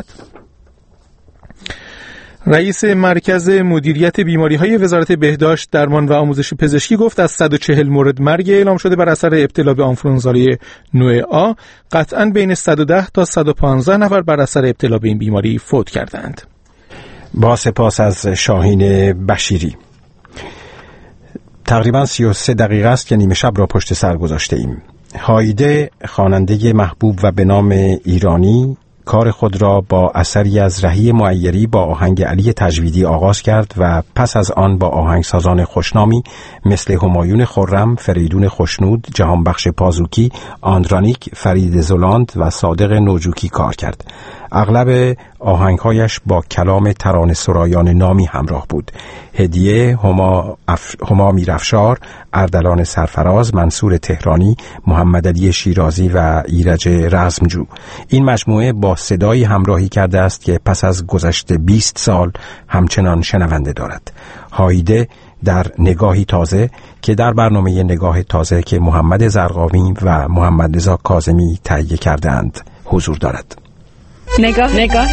رئیس مرکز مدیریت بیماری‌های وزارت بهداشت، درمان و آموزش پزشکی گفت از 140 مورد مرگ اعلام شده بر اثر ابتلا به آنفولانزای نوع آ، قطعاً بین 110 تا 115 نفر بر اثر ابتلا به این بیماری فوت کردند. با سپاس از شاهین بشیری. تقریباً 33 دقیقه است که نیمه شب را پشت سر گذاشته ایم. هایده، خواننده محبوب و به نام ایرانی، کار خود را با اثری از رهی معیری با آهنگ علی تجویدی آغاز کرد و پس از آن با آهنگسازان خوشنامی مثل همایون خرم، فریدون خوشنود، جهانبخش پازوکی، آندرانیک، فرید زولاند و صادق نوجوکی کار کرد. اغلب آهنگهایش با کلام ترانه سرایان نامی همراه بود: هدیه، هما میرافشار، اردلان سرفراز، منصور تهرانی، محمد علی شیرازی و ایرج رزمجو. این مجموعه با صدایی همراهی کرده است که پس از گذشت 20 سال همچنان شنونده دارد. هایده در نگاهی تازه که در برنامه نگاه تازه که محمد زرقامی و محمد رضا کاظمی تهیه کردند حضور دارد. نگاه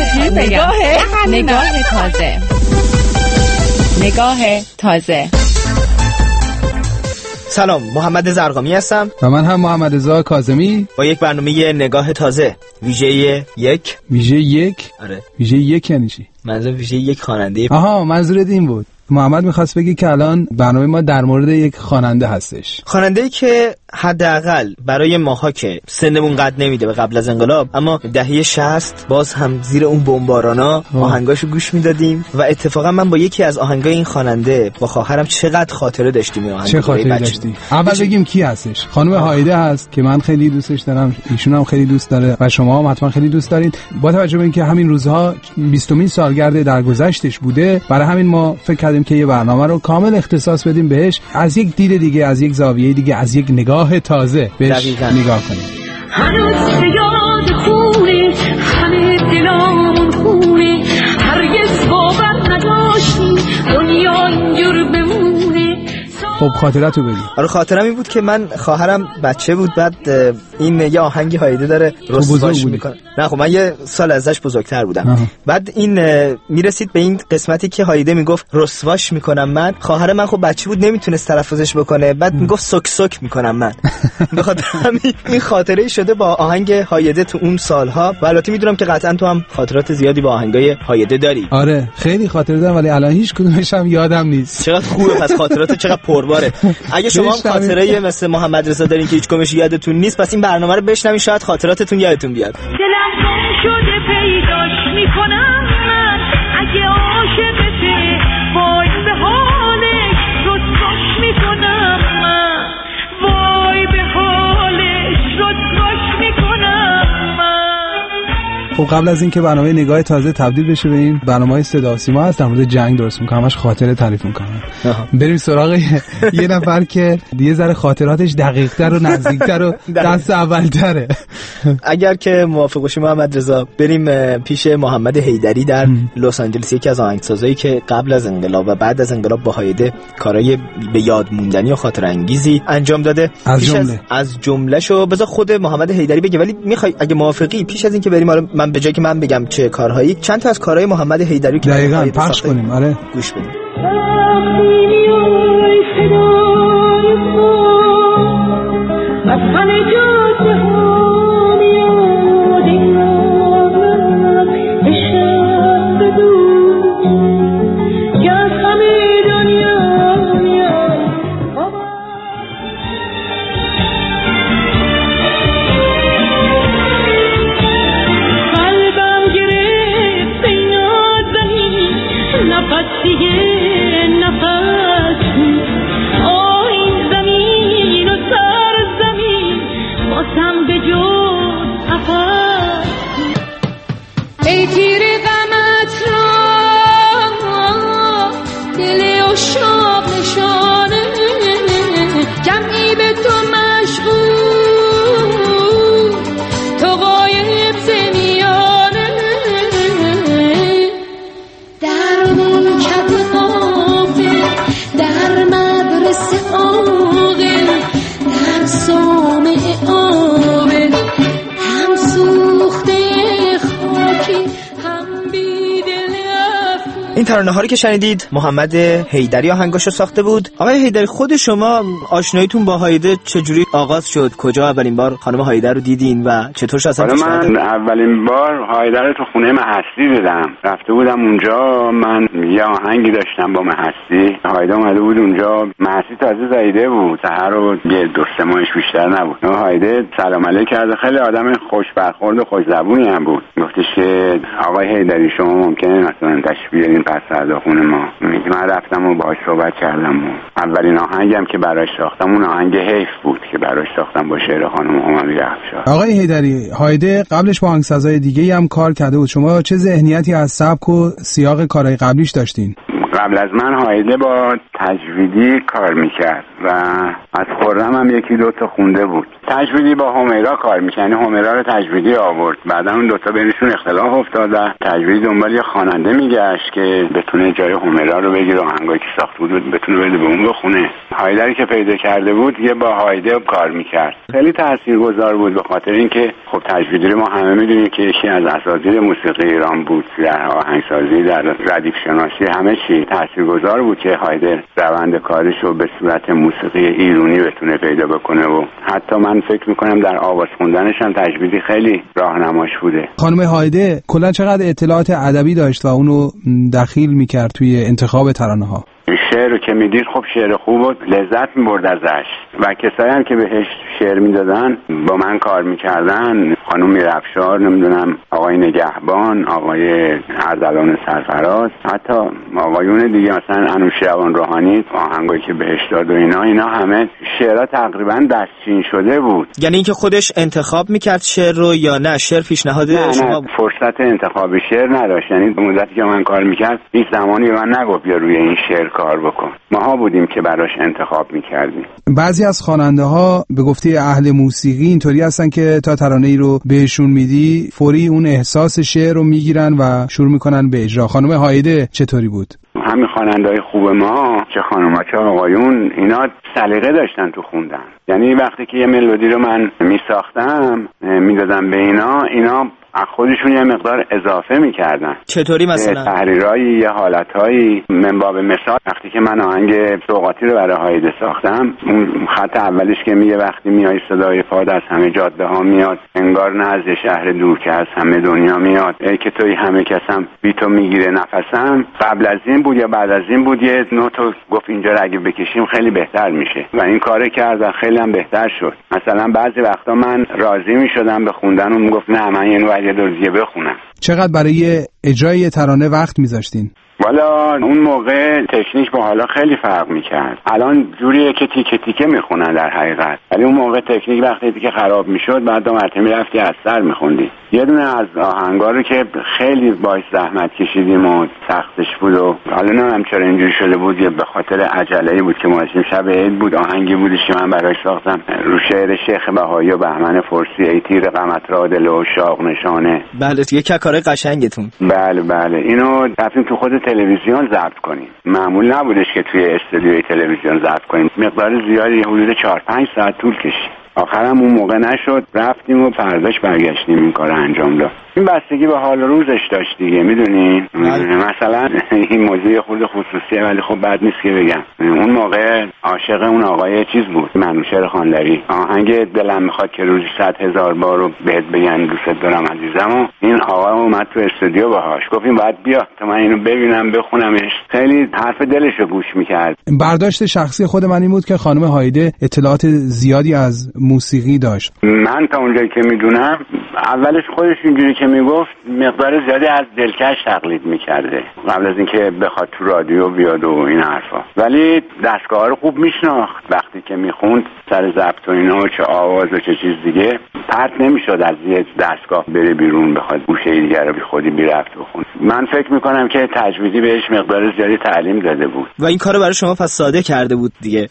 تازه. سلام، محمد زرقامی هستم و من هم محمد رضا کاظمی با یک برنامه نگاه تازه. ویژه یک. آره. ویژه یک یعنی چی؟ منظور ویژه یک خواننده. آها، منظورت این بود. محمد میخواست بگی که الان برنامه ما در مورد یک خواننده هستش، خواننده‌ای که حداقل برای ماها که سنمون قد نمیده به قبل از انقلاب، اما دهه 60 باز هم زیر اون بمبارانا آهنگاشو گوش میدادیم و اتفاقا من با یکی از آهنگای این خواننده با خواهرم چقدر خاطره داشتیم. این چه خاطره داشتی؟ اول بگیم کی هستش. خانم هایده هست که من خیلی دوستش دارم، ایشون هم خیلی دوست داره و شما هم حتما خیلی دوست دارین. با توجه به اینکه همین روزها 20مین سالگرد درگذشتش بوده، برای همین ما فکر کردیم که یه برنامه رو کامل اختصاص بدیم بهش، از یک دید دیگه، از یک زاویه دیگه، از یک نگاه تازه بهش نگاه کنیم. هنوز به یاد خونه همه دلامون خونه، اینجور بمونه. خب خاطراتو بگی. آره خاطرم این بود که من خواهرم بچه بود، بعد این یه آهنگ هایده داره رسواش میکنه. نه خب من یه سال ازش بزرگتر بودم. بعد این میرسید به این قسمتی که هایده میگفت رسواش میکنم من. خواهر من خب بچه بود نمیتونست تلفظش بکنه، بعد میگفت سک سک میکنم من. به خاطر همین خاطره شده با آهنگ هایده تو اون سالها. و البته میدونم که قطعا تو هم خاطرات زیادی با آهنگای هایده داری. آره خیلی خاطره دارم ولی الان هیچ کدومش هم یادم نیست. چقدر خوبه پس خاطرات چقدر پرباره. اگه شما هم خاطره مثل محمد رضا دارین که هیچ کمش یادتون نیست، پس این برنامه رو بشنوین شاید خاطراتتون یادتون بیاد. دلم گم شده پیداش میکنم من، اگه عاشقته وای به حالش رسواش میکنم من، وای به حالش رسواش میکنم من. خب قبل از اینکه برنامه نگاه تازه تبدیل بشه به این برنامه‌های صدا و سیما هست در مورد جنگ درست می‌کنم، همش خاطره تعریف می‌کنم. بریم سراغ یه نفر که یه ذره خاطراتش دقیق‌تر و نزدیک‌تر و دست اول‌تره. اگر که موافق باشی محمد رضا بریم پیش محمد حیدری در لس آنجلس، یکی از آهنگسازایی که قبل از انقلاب و بعد از انقلاب با هایده کارهای به یاد موندنی و خاطره انگیزی انجام داده. از جمله‌شو بذار خود محمد حیدری بگه، ولی می‌خوای اگه موافقی پیش از اینکه بریم من به جای که من بگم چه کارهایی، چند تا از کارهای محمد حیدری که دقیقاً پخش کنیم. آره گوش بدیم. این ترانه‌ها رو که شنیدید محمد حیدری آهنگاشو ساخته بود. آقای حیدری خود شما آشناییتون با هایده چجوری آغاز شد؟ کجا اولین بار خانم هایده رو دیدین و چطور شد؟ من اولین بار هایده رو تو خونه مهستی دیدم. رفته بودم اونجا، من یه آهنگی داشتم با مهستی. هایده اومده بود اونجا، مهستی تازه زایده بود، سحر رو یه 2-3 ماهش بیشتر نبود. هایده سلام علیک کرد، خیلی آدم خوش برخورد و خوش زبونی هم بود. گفتش که آقای حیدری شما ممکنه مثلا تشریف بیارین پس فردا خونه ما؟ من رفتم و باهاش صحبت کردم و اولین آهنگم که براش ساختم اون آهنگ حیف بود که براش ساختم با شعر خانم همامی رفشار. آقای حیدری هایده قبلش با آهنگسازای دیگه‌ای هم کار کرده بود، شما چه ذهنیتی از سبک و سیاق کارهای قبلیش داشتین؟ قبل از من هایده با تجویدی کار میکرد و از خرم هم 1-2 خونده بود. تجویدی با همیرا کار میکنه، یعنی همیرا رو تجویدی آورد، بعدا اون دوتا بینشون اختلاف افتاد و تجویدی دنبال یه خواننده میگشت که بتونه جای همیرا رو بگیره، آهنگایی که ساخته بود بتونه بده به اون بخونه. هایدری که پیدا کرده بود یه با هایده کار میکرد، خیلی تاثیرگذار بود به خاطر اینکه خب تجویدی رو ما همه میدونیم که یکی از اساتید موسیقی ایران بود، در آهنگسازی، در ردیف شناسی، همه چی تاثیرگذار بود که هایده روند کارش رو به صورت موسیقی ایرانی بتونه پیدا بکنه و حتی من فکر میکنم در آواز خوندنش هم تجویدی خیلی راهنماش بوده. خانم هایده کلا چقدر اطلاعات ادبی داشت و اونو دخیل میکرد توی انتخاب ترانه‌ها؟ شعر رو که میدید خب شعر خوب و لذت میبرد ازش و کسایی هم که بهش شعر میدادن با من کار میکردن، خانم میرفشار، نمیدونم آقای نگهبان، آقای ارسلان سرفراز، حتی آقایون دیگه مثلا انوشیروان روحانی، آهنگایی که بهش داد و اینا همه شعرها تقریبا دستچین شده بود. یعنی اینکه خودش انتخاب میکرد شعر رو یا نه شعر پیشنهاد شما؟ نه فرصت انتخاب شعر نداشت، یعنی مدتی که من کار میکرد هیچ زمانی من نگفت بیا روی این شعر کار بکن، ماها بودیم که براش انتخاب میکردیم. بعضی از خواننده ها به گفته اهل موسیقی اینطوری هستن که تا ترانه‌ای رو بهشون میدی فوری اون احساس شعر رو میگیرن و شروع میکنن به اجرا. خانم هایده چطوری بود؟ همین خواننده‌های خوب ما، چه خانم‌ها چه آقایون، اینا سلیقه داشتن تو خوندن. یعنی وقتی که یه ملودی رو من میساختم میدادم به اینا از خودشون یه مقدار اضافه میکردن. چطوری مثلا؟ تحریرایی، یه حالتهایی. من باب مثال وقتی که من آهنگ سوغاتی رو برای هایده ساختم، اون خط اولش که میگه وقتی میای صدای پاد از همه جاده ها میاد، انگار نه از یه شهر دور که از همه دنیا میاد، ای که توی همه کسم بی تو میگیره نفسم، قبل از این بود یا بعد از این بود یه نوتو گفت اینجا رو اگه بکشیم خیلی بهتر میشه و این کار کرد، خیلی هم بهتر شد. مثلا بعضی وقتا من راضی میشدم به خوندن و میگفت نه من یه دور دیگه بخونم. چقدر برای اجرای ترانه وقت میذاشتین؟ والا اون موقع تکنیک با حالا خیلی فرق میکرد. الان جوریه که تیکه تیکه میخونن در حقیقت، ولی اون موقع تکنیک وقتی که خراب میشد بعد دو مرتبه میرفتی از سر میخوندی. یه دونه از آهنگا رو که خیلی باعث زحمت کشیدیم و سختش بود و حالا نمیدونم چرا اینجوری شده بود، یا به خاطر عجله‌ای بود که ما داشتیم، شب عید بود، آهنگی بودش که من براش ساختم رو شعر شیخ بهایی و بهمن فارسی، ای تیر غمت را دل و شاق نشانه. بله یک کارای قشنگتون. بله اینو رفتیم تو خود تلویزیون ضبط کنیم. معمول نبودش که توی استودیوی تلویزیون ضبط کنیم. مقدار زیادی حدود 4-5 ساعت طول کشید. آخرم اون موقع نشد، رفتیم و فرداش برگشتیم این کار انجام داد. این بستگی به حال روزش داشت دیگه، میدونین. مثلا این موضوع خود خصوصیه ولی خب بد نیست که بگم. اون موقع عاشق اون آقای چیز بود، منوشهر خانلری. آهنگ دلم میخواد که روزی 100,000 بار رو بهت بگن دوست دارم عزیزم، و این آقا اومد تو استودیو باهاش گفتیم باید بیا تا من اینو ببینم بخونمش. خیلی حرف دلش رو گوش میکرد. برداشت شخصی خود من این بود که خانم هایده اطلاعات زیادی از موسیقی داشت. من تا اونجایی که میدونم اولش خودش اینجوری که میگفت مقدار زیادی از دلکش تقلید میکرده قبل از اینکه بخواد تو رادیو بیاد و این حرفا، ولی دستگاه رو خوب میشناخت. وقتی که میخوند سر ضبط و اینا چه آواز و چه چیز دیگه پرت نمیشد از یه دستگاه بره بیرون بخواد گوشه دیگه رو بی خودی بیرفت بخونه. من فکر میکنم که تجویدی بهش مقدار زیادی تعلیم داده بود و این کارو برای شما پس ساده کرده بود دیگه.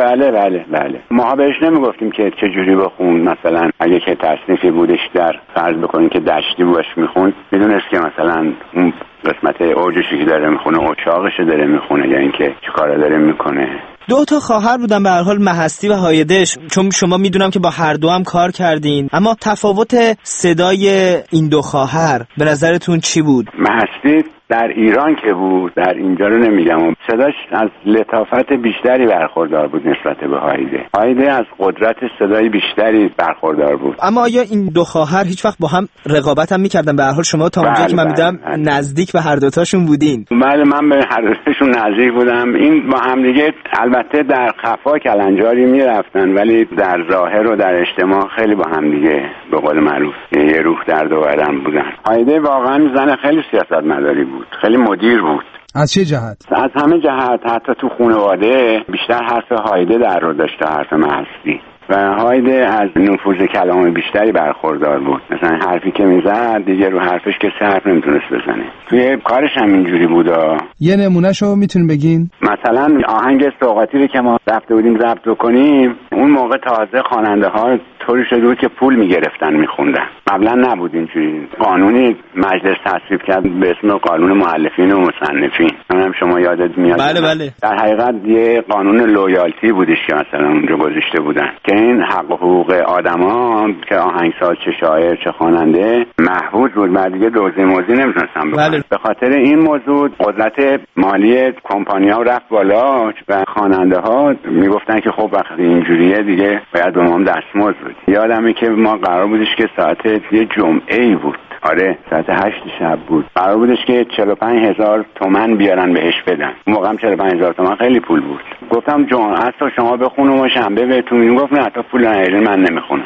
بله ما بهش نمیگفتیم که چه جوری بخون. مثلا اگه که تصنیفی بودش در فرض بکنیم که دشتی باش میخوند، میدونست که مثلا اون قسمت اوجشی که داره میخونه اوچاقشو داره میخونه یا اینکه چه کارا داره میکنه. 2 تا خواهر بودن به هر حال، مهستی و هایدهش، چون شما میدونم که با هر دو هم کار کردین، اما تفاوت صدای این 2 خواهر به نظرتون چی بود؟ مهستی در ایران که بود، در اینجا رو نمیگم، صداش از لطافت بیشتری برخوردار بود نسبت به هایده از قدرت صدای بیشتری برخوردار بود. اما آیا این 2 خواهر هیچ وقت با هم رقابت هم میکردن؟ به هر حال شما تا اونجایی که من میدونم نزدیک به هر دوتاشون بودین. بله من به هر دوتاشون نزدیک بودم. این با هم دیگه البته در خفا کلنجاری میرفتن ولی در ظاهر و در اجتماع خیلی با هم دیگه به قول معروف یه روح در دوبرم بودن. هایده واقعا زن خیلی سیاستمداری بود، خیلی مدیر بود. از چه جهت؟ از همه جهت. حتی تو خانواده بیشتر حرف هایده در رو داشته حرف مهستی و هایده از نفوذ کلام بیشتری برخوردار بود. مثلا حرفی که میزد دیگه رو حرفش که حرف نمیتونست بزنه. توی کارش هم اینجوری بودا. یه نمونهشو میتونین بگین؟ مثلا آهنگ سوغاتی رو که ما رفته بودیم ضبط کنیم، اون موقع تازه خواننده ها طوری شده بود که پول میگرفتن میخوندن. قبلا نبود اینجوری. قانونی مجلس تصویب کرد به اسم قانون مؤلفین و مصنفین. منم شما یادت میاد. بله. در حقیقت یه قانون لویالتی بودش که مثلا اونجا گذاشته بودن که این حق و حقوق آدما که آهنگساز چه شاعر چه خواننده محفوظ بود. بعد دیگه دوزی موزی نمیتونستن بکنن. به خاطر این موضوع قدرت مالی کمپانی‌ها رفت بالا و خواننده ها میگفتن که خب وقتی اینجوریه دیگه باید به ما هم دستمزد بدید. یادمه که ما قرار بودش که ساعت یه جمعه‌ای بود، آره ساعت 8 شب بود، قرار بودش که 45,000 تومان بیارن بهش بدن. اون موقع هم 45,000 تومان خیلی پول بود. گفتم جمعه تو شما بخونم و شنبه بهتون میگم. گفت نه تا پول نیارین من نمیخونم.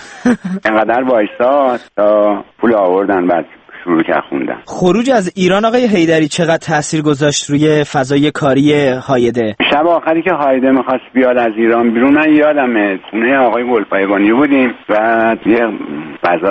انقدر وایساد تا پول آوردن بعد شروع کرد خوندن. خروج از ایران آقای حیدری چقدر تاثیر گذاشت روی فضای کاری هایده؟ شب آخری که هایده میخواست بیاد از ایران بیرون، من یادمه خونه آقای گلپایگانی بودیم و یه فضای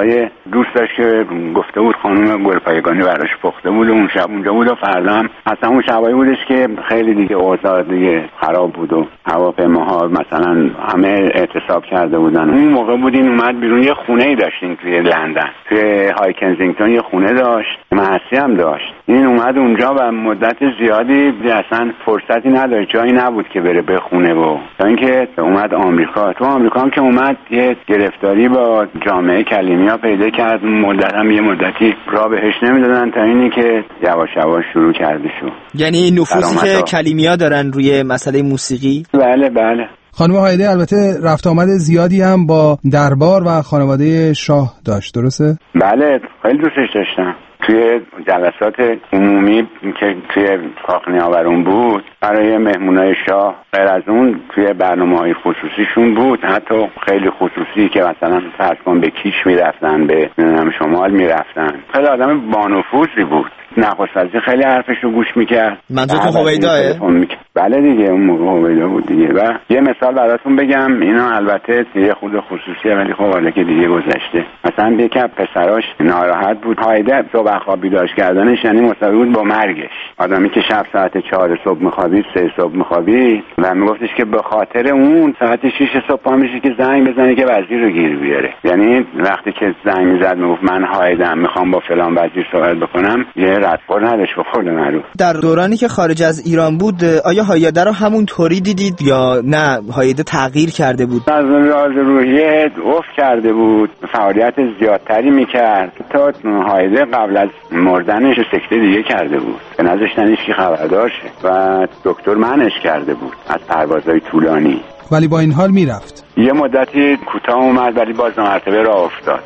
دوست داشت که گفته بود خانم گلپایگانی براش پخته بود و اون شب اونجا بود و فردا هم اصلا اون شبایی بودش که خیلی دیگه اوضاع دیگه خراب بود و هواپیماها مثلا همه اعتصاب کرده بودن. اون موقع بودین اومد بیرون، یه خونه‌ای داشتین توی لندن، توی های کنزینگتون یه خونه داشت، مهسی هم داشت. این اومد اونجا و مدت زیادی اصلا فرصتی نداشت، جایی نبود که بره به خونه و تا اینکه اومد آمریکا. تو آمریکا هم که اومد یه گرفتاری با جامعه کلیمیا پیدا کرد، مدت هم یه مدتی راه بهش نمیدادن تا اینی که یواش یواش شروع کرده شد. یعنی نفوذی که کلیمیا دارن روی مسئله موسیقی؟ بله بله. خانم هایده البته رفت آمد زیادی هم با دربار و خانواده شاه داشت، درسته؟ بله خیلی دوستش داشتم. توی جلسات عمومی که توی کاخ نیاورون بود برای مهمونای شاه، غیر از اون توی برنامه‌های خصوصیشون بود، حتی خیلی خصوصی که مثلا فرض کن به کیش میرفتن، به شمال میرفتن. خیلی آدم بانفوذی بود. نخست وزیر خیلی حرفش رو گوش میکرد. منظورتون هویداه؟ بله دیگه اون موقع هویدا بود دیگه. و یه مثال براتون بگم، اینا البته یه خود خصوصیه ولی خب حالا که دیگه گذشته. مثلا یکی از پسراش ناراحت بود، هایده صبح خواب بیدار کردنش یعنی مساوی بود با مرگش. آدمی که شب ساعت 4 صبح میخوابید، 3 صبح میخوابید و میگفتش که به خاطر اون ساعت 6 صبح پا میشه که زنگ بزنه که وزیر رو گیر بیاره. یعنی وقتی که زنگ میزد میگفت من هایدم میخوام با فلان وزیر صحبت بکنم، یه ردخور نداشت به خود من. در دورانی که خارج از ایران بود آیا هایده رو همون طوری دیدید یا نه هایده تغییر کرده بود؟ از لحاظ روحیه افت کرده بود، فعالیت زیادتری میکرد. تا هایده قبل از مردنش سکته دیگه کرده بود که نذاشتن هیچ کی خبردار شه و دکتر منعش کرده بود از پروازهای طولانی. ولی با این حال میرفت. یه مدتی کوتاه اومد ولی باز مرتبه راه افتاد.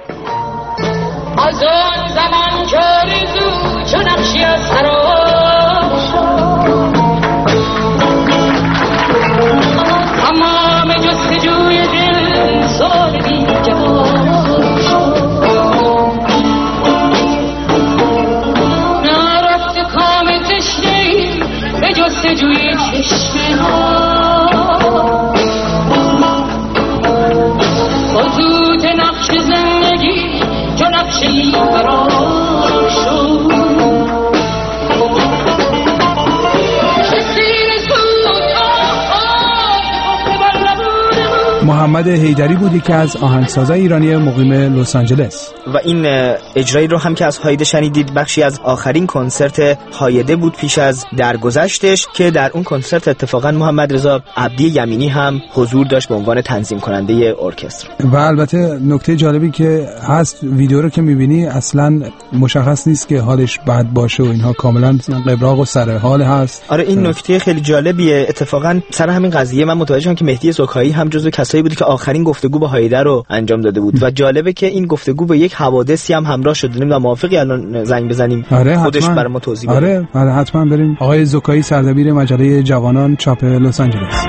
از اون زمان که آرزو چون نقشی از خراب شد، تمام جستجوی دل سال بی جواب شد. نرفت کام تشنه‌ای به جستجوی چشمه ها، خطوط نقش زندگی چون نقشی قرار شد. محمد حیدری بودی که از آهنگسازای ایرانی مقیم لس آنجلس و این اجرایی رو هم که از هایده شنیدید بخشی از آخرین کنسرت هایده بود پیش از درگذشتش که در اون کنسرت اتفاقا محمد رضا عبدی یمینی هم حضور داشت به عنوان تنظیم کننده ارکستر. و البته نکته جالبی که هست ویدیو رو که میبینی اصلا مشخص نیست که حالش بد باشه و اینها، کاملا قبراق و سر حال هست. آره این نکته خیلی جالبیه. اتفاقا سر همین قضیه من متوجه شدم که مهدی زکایی هم جزو کسایی بود که آخرین گفتگو با هایده رو انجام داده بود و جالبه که این گفتگو به یک حوادثی هم همراه شده و موافقی الان زنگ بزنیم خودش برای ما توضیح بده. آره حتما بریم. آقای زکایی سردبیر مجله جوانان چاپ لس آنجلس.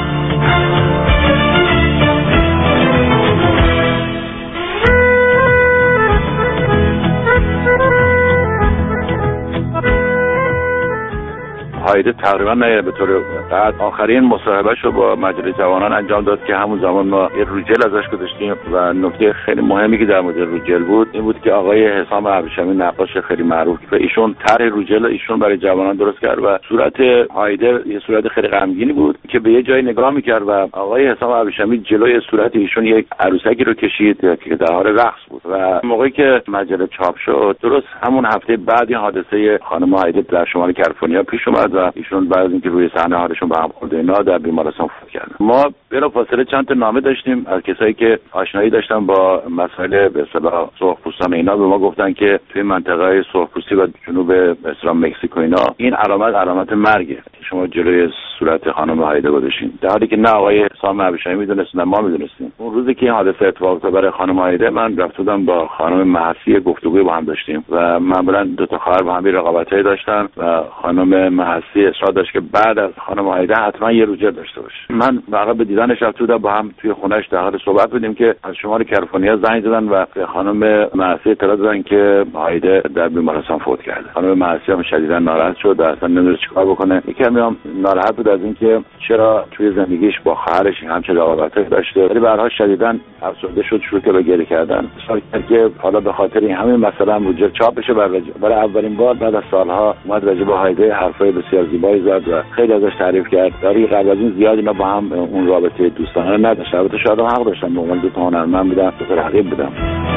هایده تقریبا نه به طور بعد آخرین مصاحبهشو با مجله جوانان انجام داد که همون زمان ما یه روجل ازش گذاشتیم و نکته خیلی مهمی که در مورد روجل بود این بود که آقای حسام ابریشمی نقاش خیلی معروف و ایشون طرح روجل ایشون برای جوانان درست کرد و صورت هایده یه صورت خیلی غمگینی بود که به یه جای نگاه میکرد و آقای حسام ابریشمی جلوی صورت ایشون یک عروسکی رو کشید که در حال رقص بود و موقعی که مجله چاپ شد درست همون هفته بعد این حادثه خانم هایده در شمال کالیفرنیا پیش اومد و ایشون بعد از اینکه روی صحنه حالشون به هم خورد اینا در بیمارستان فوت کردن. ما بلافاصله چند تا نامه داشتیم از کسایی که آشنایی داشتن با مسائل به اصطلاح سرخپوستان اینا، به ما گفتن که توی منطقه سرخپوستی و جنوب به اصطلاح مکزیکو اینا این علامت مرگه شما جلوی صورت خانم هایده گذاشتین، در حالی که نه آقای حسام ابریشمی میدونست نه ما میدونستیم. اون روزی که این حادثه اتفاق افتاد برای خانم هایده من رفته بودم با خانم مهسی گفتگوی با هم داشتیم و معمولا دو تا خواهر با هم رقابتایی داشتن و خانم مهسی محسی اصرار داشت که بعد از خانم هایده حتما یه روجر داشته باشه. من واقعا به دیدنش رفته بودم، با هم توی خونه‌اش در حال صحبت بودیم که از شمال کالیفرنیا زنگ زدن و به خانم محسی اطلاع دادن که هایده در بیمارستان فوت کرده. خانم محسی هم شدیداً ناراحت شد و اصلا نمی‌دونه چیکار بکنه. یکم هم ناراحت بود از اینکه چرا توی زندگیش با خواهرش همچین رقابتی داشته، ولی به هر حال شدیداً افسرده شد، شروع کرد به گریه کردن. اصرار کرد که حالا به خاطر این همین مثلا روجر چاپ بشه. برای اولین بار بعد از سالها اومد راجع به هایده حرفای بسیار زیبایی زد و خیلی ازش تعریف کرد. داری قبل از این زیاد اینا با هم اون رابطه دوستانه نداشت. البته شاید حق داشتن، به عنوان دو تا هنرمند بودن، دو تا رقیب بودن.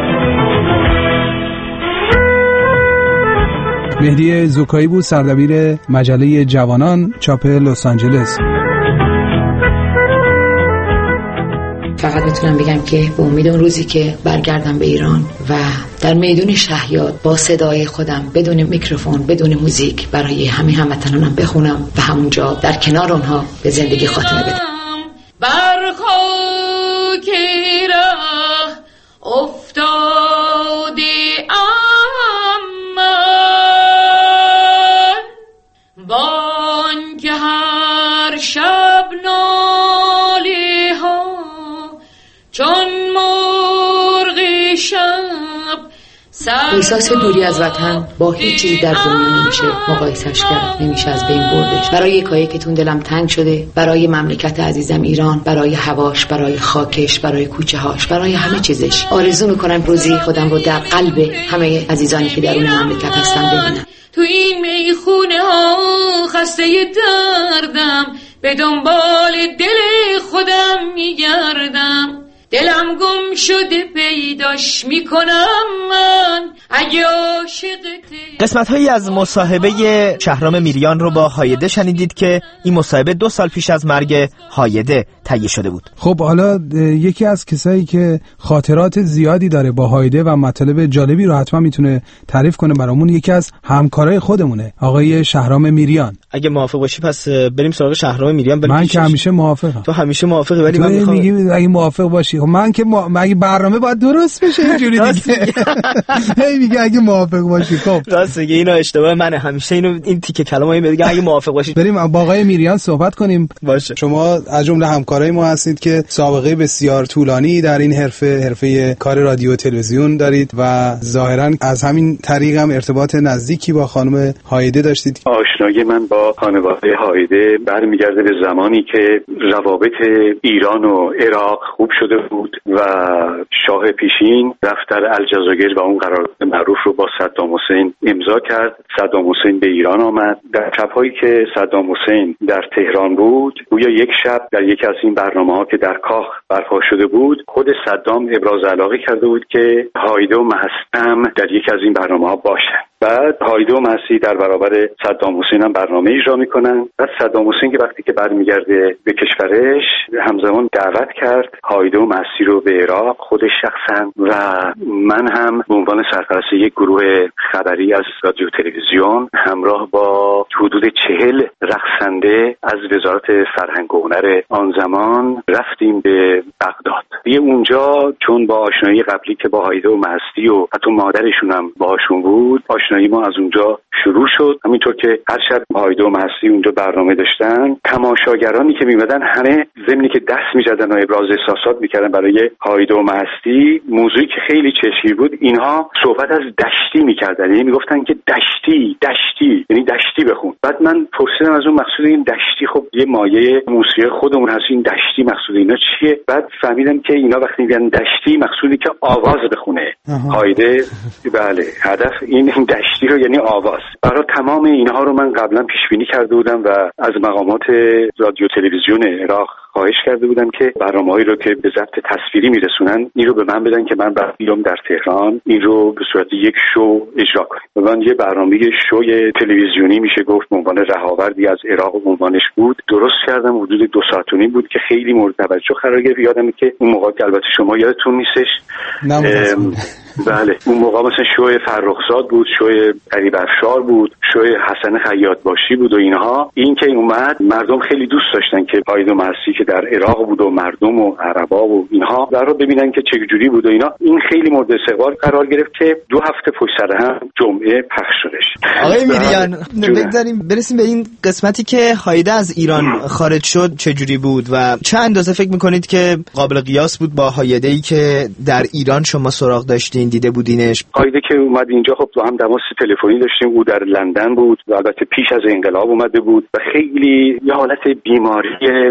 مهدی زوکایی بود، سردبیر مجله جوانان چاپ لس آنجلس. فقط میتونم بگم که به امید اون روزی که برگردم به ایران و در میدون شهیاد با صدای خودم بدون میکروفون بدون موزیک برای همه هموطنانم بخونم و همونجا در کنار اونها به زندگی خاتمه بدم. بر خاک راه افتاده بان که هر شب ناله ها چون مرغ شب. احساس دوری از وطن با هیچ چیزی در دنیا نمیشه مقایسش کرد، نمیشه از بین بردش. برای یکایی که تون دلم تنگ شده، برای مملکت عزیزم ایران، برای هواش، برای خاکش، برای کوچه هاش، برای همه چیزش. آرزو میکنم روزی خودم رو در قلب همه عزیزانی که در اون مملکت هستن ببینم. تو این میخونه ها خسته دردم، به دنبال دل خودم میگردم. دلم گم شده پیداش میکنم من اگه عاشقته. قسمت هایی از مصاحبه شهرام میریان رو با هایده شنیدید که این مصاحبه 2 سال پیش از مرگ هایده تهیه شده بود. خب حالا یکی از کسایی که خاطرات زیادی داره با هایده و مطالب جالبی رو حتما میتونه تعریف کنه برامون، یکی از همکارای خودمونه، آقای شهرام میریان. اگه موافق باشی پس بریم سراغ شهرام میریان. من که همیشه موافقم. تو همیشه موافقی، ولی من میخوام میگی اگه موافق باشی. خب من که اگه برنامه باید درست بشه اینجوری دیگه. هی میگه اگه موافق باشی. خب راست میگه، اینو اشتباه منه، همیشه این تیکه کلمه‌ای میگه اگه موافق باشی. بریم با آقای میریان صحبت کنیم. باشه. شما از جمله همکارای ما هستید که سابقه بسیار طولانی در این حرفه کار رادیو و تلویزیون دارید و ظاهرا از همین طریق هم ارتباط نزدیکی با خانم هایده داشتید. آشنایی من با خانواده هایده برمیگرده به زمانی که روابط ایران و عراق خوب شده بود و شاه پیشین دفتر الجزایر و اون قرارداد معروف رو با صدام حسین امضا کرد. صدام حسین به ایران آمد. در شب‌هایی که صدام حسین در تهران بود، گویا یک شب در یکی از این برنامه‌ها که در کاخ برپا شده بود، خود صدام ابراز علاقه کرده بود که هایده و محسن در یکی از این برنامه‌ها باشن. بعد هایده و محسی در برابر صدام حسین هم برنامه اجرا میکنن. بعد صدام حسین که وقتی که برمیگرده به کشورش همزمان دعوت کرد هایده و محسی رو به عراق، خودش شخصا و من هم به عنوان سرپرست یک گروه خبری از رادیو تلویزیون همراه با حدود 40 رقصنده از وزارت فرهنگ و هنر آن زمان رفتیم به بغداد. یه اونجا چون با آشنایی قبلی که با هایده و محسی و حتی مادرشون هم باهاشون بود، آشنایی ما از اونجا شروع شد. همینطور که هر شب هایده و محسی اونجا برنامه داشتن، تماشاگرانی که میمدن همه ضمنی که دست میزدن و ابراز احساسات میکردن برای هایده و محسی، موضوعی که خیلی چشمی بود، اینها صحبت از دشتی میکردن. یعنی میگفتن که دشتی یعنی دشتی بخون. بعد من پرسیدم از اون مقصود این دشتی، خب یه مایه موسیقی خودمون هست، این دشتی مقصود اینا چیه؟ بعد فهمیدم که اینا وقتی میگن دشتی مقصودی که آواز بخونه. هایده بله هدف این دشتی رو یعنی آواز. برای تمام اینها رو من قبلا پیش بینی کرده بودم و از مقامات رادیو تلویزیون عراق خواهش کرده بودم که برنامه‌هایی رو که به ضبط تصویری میرسونن این رو به من بدن که من بیام در تهران این رو به صورت یک شو اجرا کنیم. و من یه برنامه شوی تلویزیونی میشه گفت به عنوان رهاوردی از عراق عنوانش بود درست کردم. حدود 2 ساعت و نیم بود که خیلی مورد توجه قرار گرفت. یادمه که اون موقع که البته شما یادتون نیستش، بله اون موقع مثلا شوی فرخزاد بود، شوی غریب افشار بود، شوی حسن خیاط باشی بود و اینها. این که اومد مردم خیلی دوست داشتن که هایده و محسی که در عراق بود و مردم و عربا و اینها در رو ببینن که چجوری بود و اینا. این خیلی مورد استقبال قرار گرفت که 2 هفته پشت سر هم جمعه پخش شدش. آقای میریان بگذاریم برسیم به این قسمتی که هایده از ایران خارج شد چجوری بود و چه اندازه فکر میکنید که قابل قیاس بود با هایده‌ای که در ایران شما سراغ داشتین، دیده بودینش؟ هایده که اومد اینجا خب با هم تماس تلفنی داشتیم. او در لندن بود و البته پیش از انقلاب اومده بود و خیلی یه حالت بیماری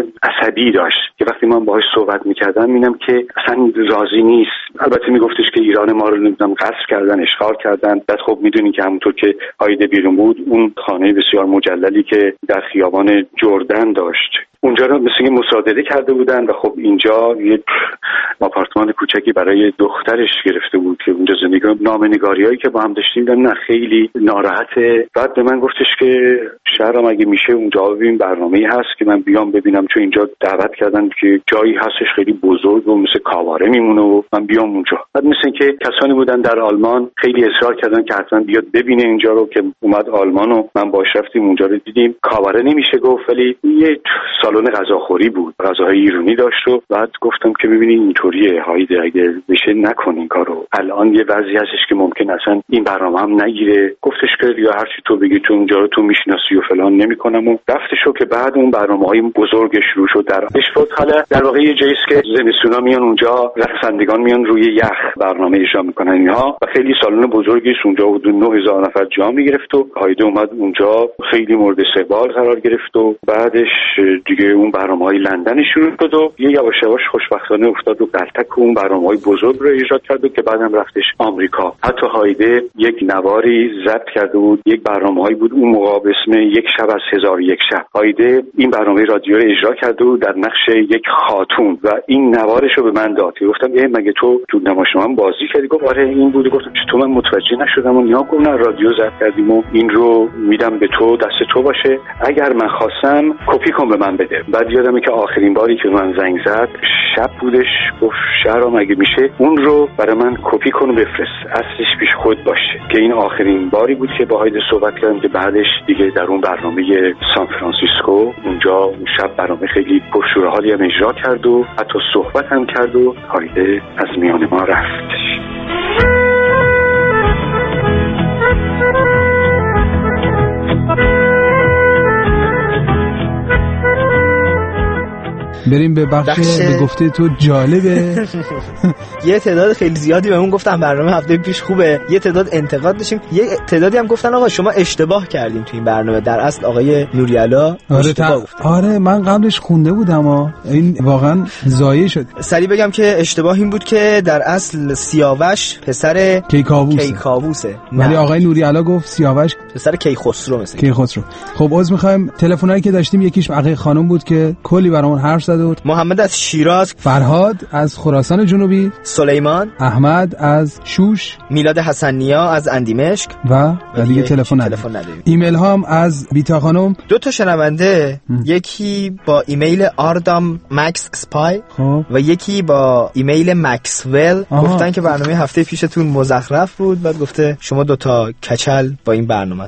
عصبی داشت که وقتی من باهاش صحبت میکردم می‌بینم که اصلا راضی نیست. البته میگفتش که ایران ما رو نمیدونم غصب کردن، اشغال کردن. بعد خب میدونی که همونطور که هایده بیرون بود اون خانه بسیار مجللی که در خیابان جردن داشت اونجا رو مثل مصادره کرده بودن و خب اینجا یک آپارتمان کوچکی برای دخترش گرفته بود که اونجا زندگی. نامه‌نگاریایی که با هم داشتیم نه خیلی ناراحته. بعد به من گفتش که شهرام اگه میشه اونجا ببین برنامه‌ای هست که من بیام ببینم، چون اینجا دعوت کردن که جایی هستش خیلی بزرگ و مثل کاواره میمونه و من بیام اونجا. بعد مثل که کسانی بودن در آلمان خیلی اصرار کردن که حتما بیاد ببینه اینجا رو که اومد آلمان و من باهاش رفتیم اونجا رو دیدیم. کاواره نمیشه گفت ولی یه سالن غذاخوری بود، غذاهای ایرانی داشت و بعد گفتم که ببینید اینطوریه هایده اگه بشه نکنین کارو، الان یه وضعی هستش که ممکن اصلا این برنامه هم نگیره. گفتش که یا هر چی تو بگی تو اونجا رو تو میشناسی و فلان نمیکنم و رفتشو که بعد اون برنامه‌های بزرگ شروع شد در اشفاق. حالا در واقع یه جایی که زمستونا میان اونجا، رقصندگان میان روی یخ برنامه اجرا میکنن اینها و خیلی سالن بزرگیش اونجا بود، 9000 نفر جا میگرفت و هایده اومد اونجا خیلی مورد استقبال قرار گرفت و بعدش دیگه اون برنامه‌های لندن شروع شد و یه یواش یواش خوشبختانه افتاد و قلتک اون برنامه‌های بزرگ رو اجرا کرد و که بعدم رفتش آمریکا. حتی هایده یک نواری ضبط کرده بود، یک برنامه‌ای بود اون موقع به اسم یک شب از 1001 شب. هایده این برنامه رادیو رو اجرا کرده بود در نقش یک خاتون و این نوارش رو به من داد. گفتم مگه تو نمایشنامه بازی کردی؟ گفت آره این بود. گفتم چطور من متوجه نشدم؟ و اینا گفتن رادیو ضبط کردیم و این رو میدم به تو، دست تو باشه، اگر من خواستم کپی کن به من بده. بعد یادمه که آخرین باری که من زنگ زد شب بودش، گفت شهرام اگه میشه اون رو برای من کپی کن و بفرست، اصلش پیش خود باشه. که این آخرین باری بود که با هایده صحبت کردم که بعدش دیگه در اون برنامه سان فرانسیسکو اونجا اون شب برنامه خیلی پرشوره‌حالی هم اجرا کرد و حتی صحبت هم کرد و هایده از میان ما رفت. بریم به بخش به گفته تو جالبه. یه تعداد خیلی زیادی بهمون گفتن برنامه هفته پیش خوبه، یه تعداد انتقاد داشتیم، یه تعدادی هم گفتن آقا شما اشتباه کردین تو این برنامه. در اصل آقای نوری‌علا آره من قبلش خونده بودم این واقعا ضایع شد. سریع بگم که اشتباه این بود که در اصل سیاوش پسر کیکاووسه ولی آقای نوری‌علا گفت سیاوش پسر کیخسرو. مثلا کیخسرو. خب عذر می‌خوایم، تلفنایی که داشتیم یکیش عقیق خانم بود که کلی برامون حرف زد، محمد از شیراز، فرهاد از خراسان جنوبی، سلیمان، احمد از شوش، میلاد حسنیا از اندیمشک و دیگه تلفن نداریم. ایمیل هم از بیتا خانم. 2 شنونده یکی با ایمیل آردام مکس اسپای و یکی با ایمیل مکسول گفتن که برنامه هفته پیشتون مزخرف بود. بعد گفته شما 2 کچل با این برنامه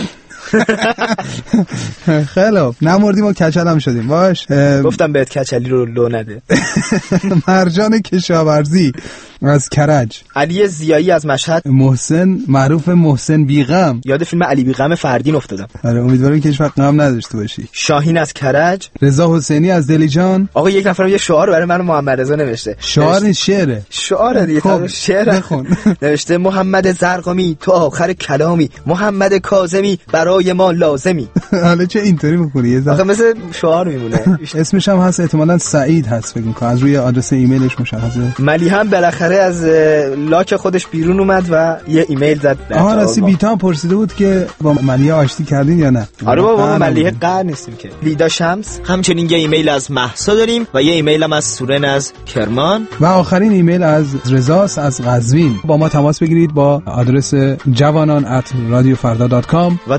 خیلی نمردیم و کچل هم شدیم. باش گفتم بهت کچلی رو لو نده. مرجان کشاورزی از کرج، علی زیایی از مشهد، محسن معروف محسن بیغم، یاد فیلم علی بیغم فردین افتادم. آره امیدوارم که هیچ وقت غم نداشته باشی. شاهین از کرج، رضا حسینی از دلیجان. آقا یک نفرم یه شعار برای من محمد رضا نوشته. شعار نیست شعره. شعار دیگه شعر بخون. نوشته محمد زرقامی تو آخر کلامی، محمد کاظمی برای ما لازمی. حالا چه اینطوری می‌کنی؟ آخه مثل شعار میمونه. اسمش هم هست احتمالاً سعید هست فکر می‌کنم، از روی آدرس ایمیلش مشخصه. ملیحه بالاخره از لاک خودش بیرون اومد و یه ایمیل زد. راستی بیتا پرسیده بود که با ملیحه آشتی کردین یا نه. آره بابا ملیحه قهر نیستیم که. لیدا شمس، همچنین یه ایمیل از مهسا داریم و یه ایمیل هم از سورن از کرمان و آخرین ایمیل از رضاست از قزوین. با ما تماس بگیرید با آدرس javanan@radiofarda.com و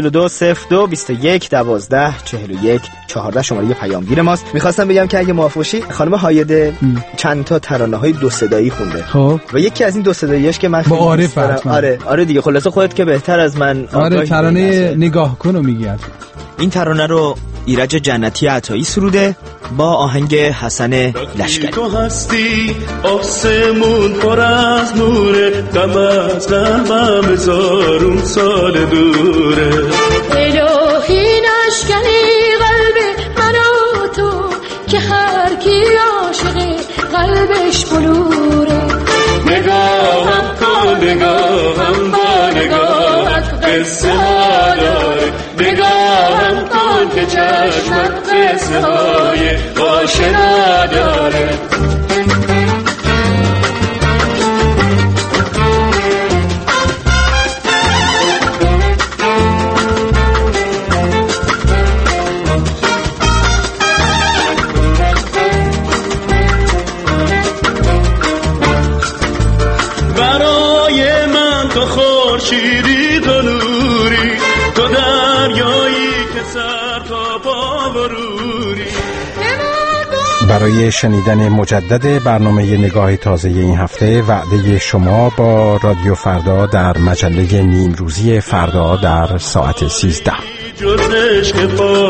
242-02-21-12-41-14 شماره پیامگیر ماست. می‌خواستم بگم که اگه موافق باشی خانم هایده چند تا ترانه‌های 2 صدایی میخونده خب و یکی از این دو صداییاش که من با عارف آره دیگه، خلاصه خودت که بهتر از من ترانه نگاه کن رو میگی. این ترانه رو ایرج جنتی عطایی سروده با آهنگ حسن لشکری. تو هستی آسمون پر از نوره، غم از قلبم هزارون سال دوره. الهی نشکنی قلب من و تو که هر کی عاشق قلبش بلوره. نگاهم کن نگاهم با نگاهت قصه ها داره، نگاهم کن که چشمت قصه های آشنا داره. برای من تو خورشیدی، تو نوری، تو دریایی که سر تا پا بروری. برای شنیدن مجدد برنامه نگاه تازه این هفته وعده شما با رادیو فردا در مجله نیمروزی فردا در ساعت 13.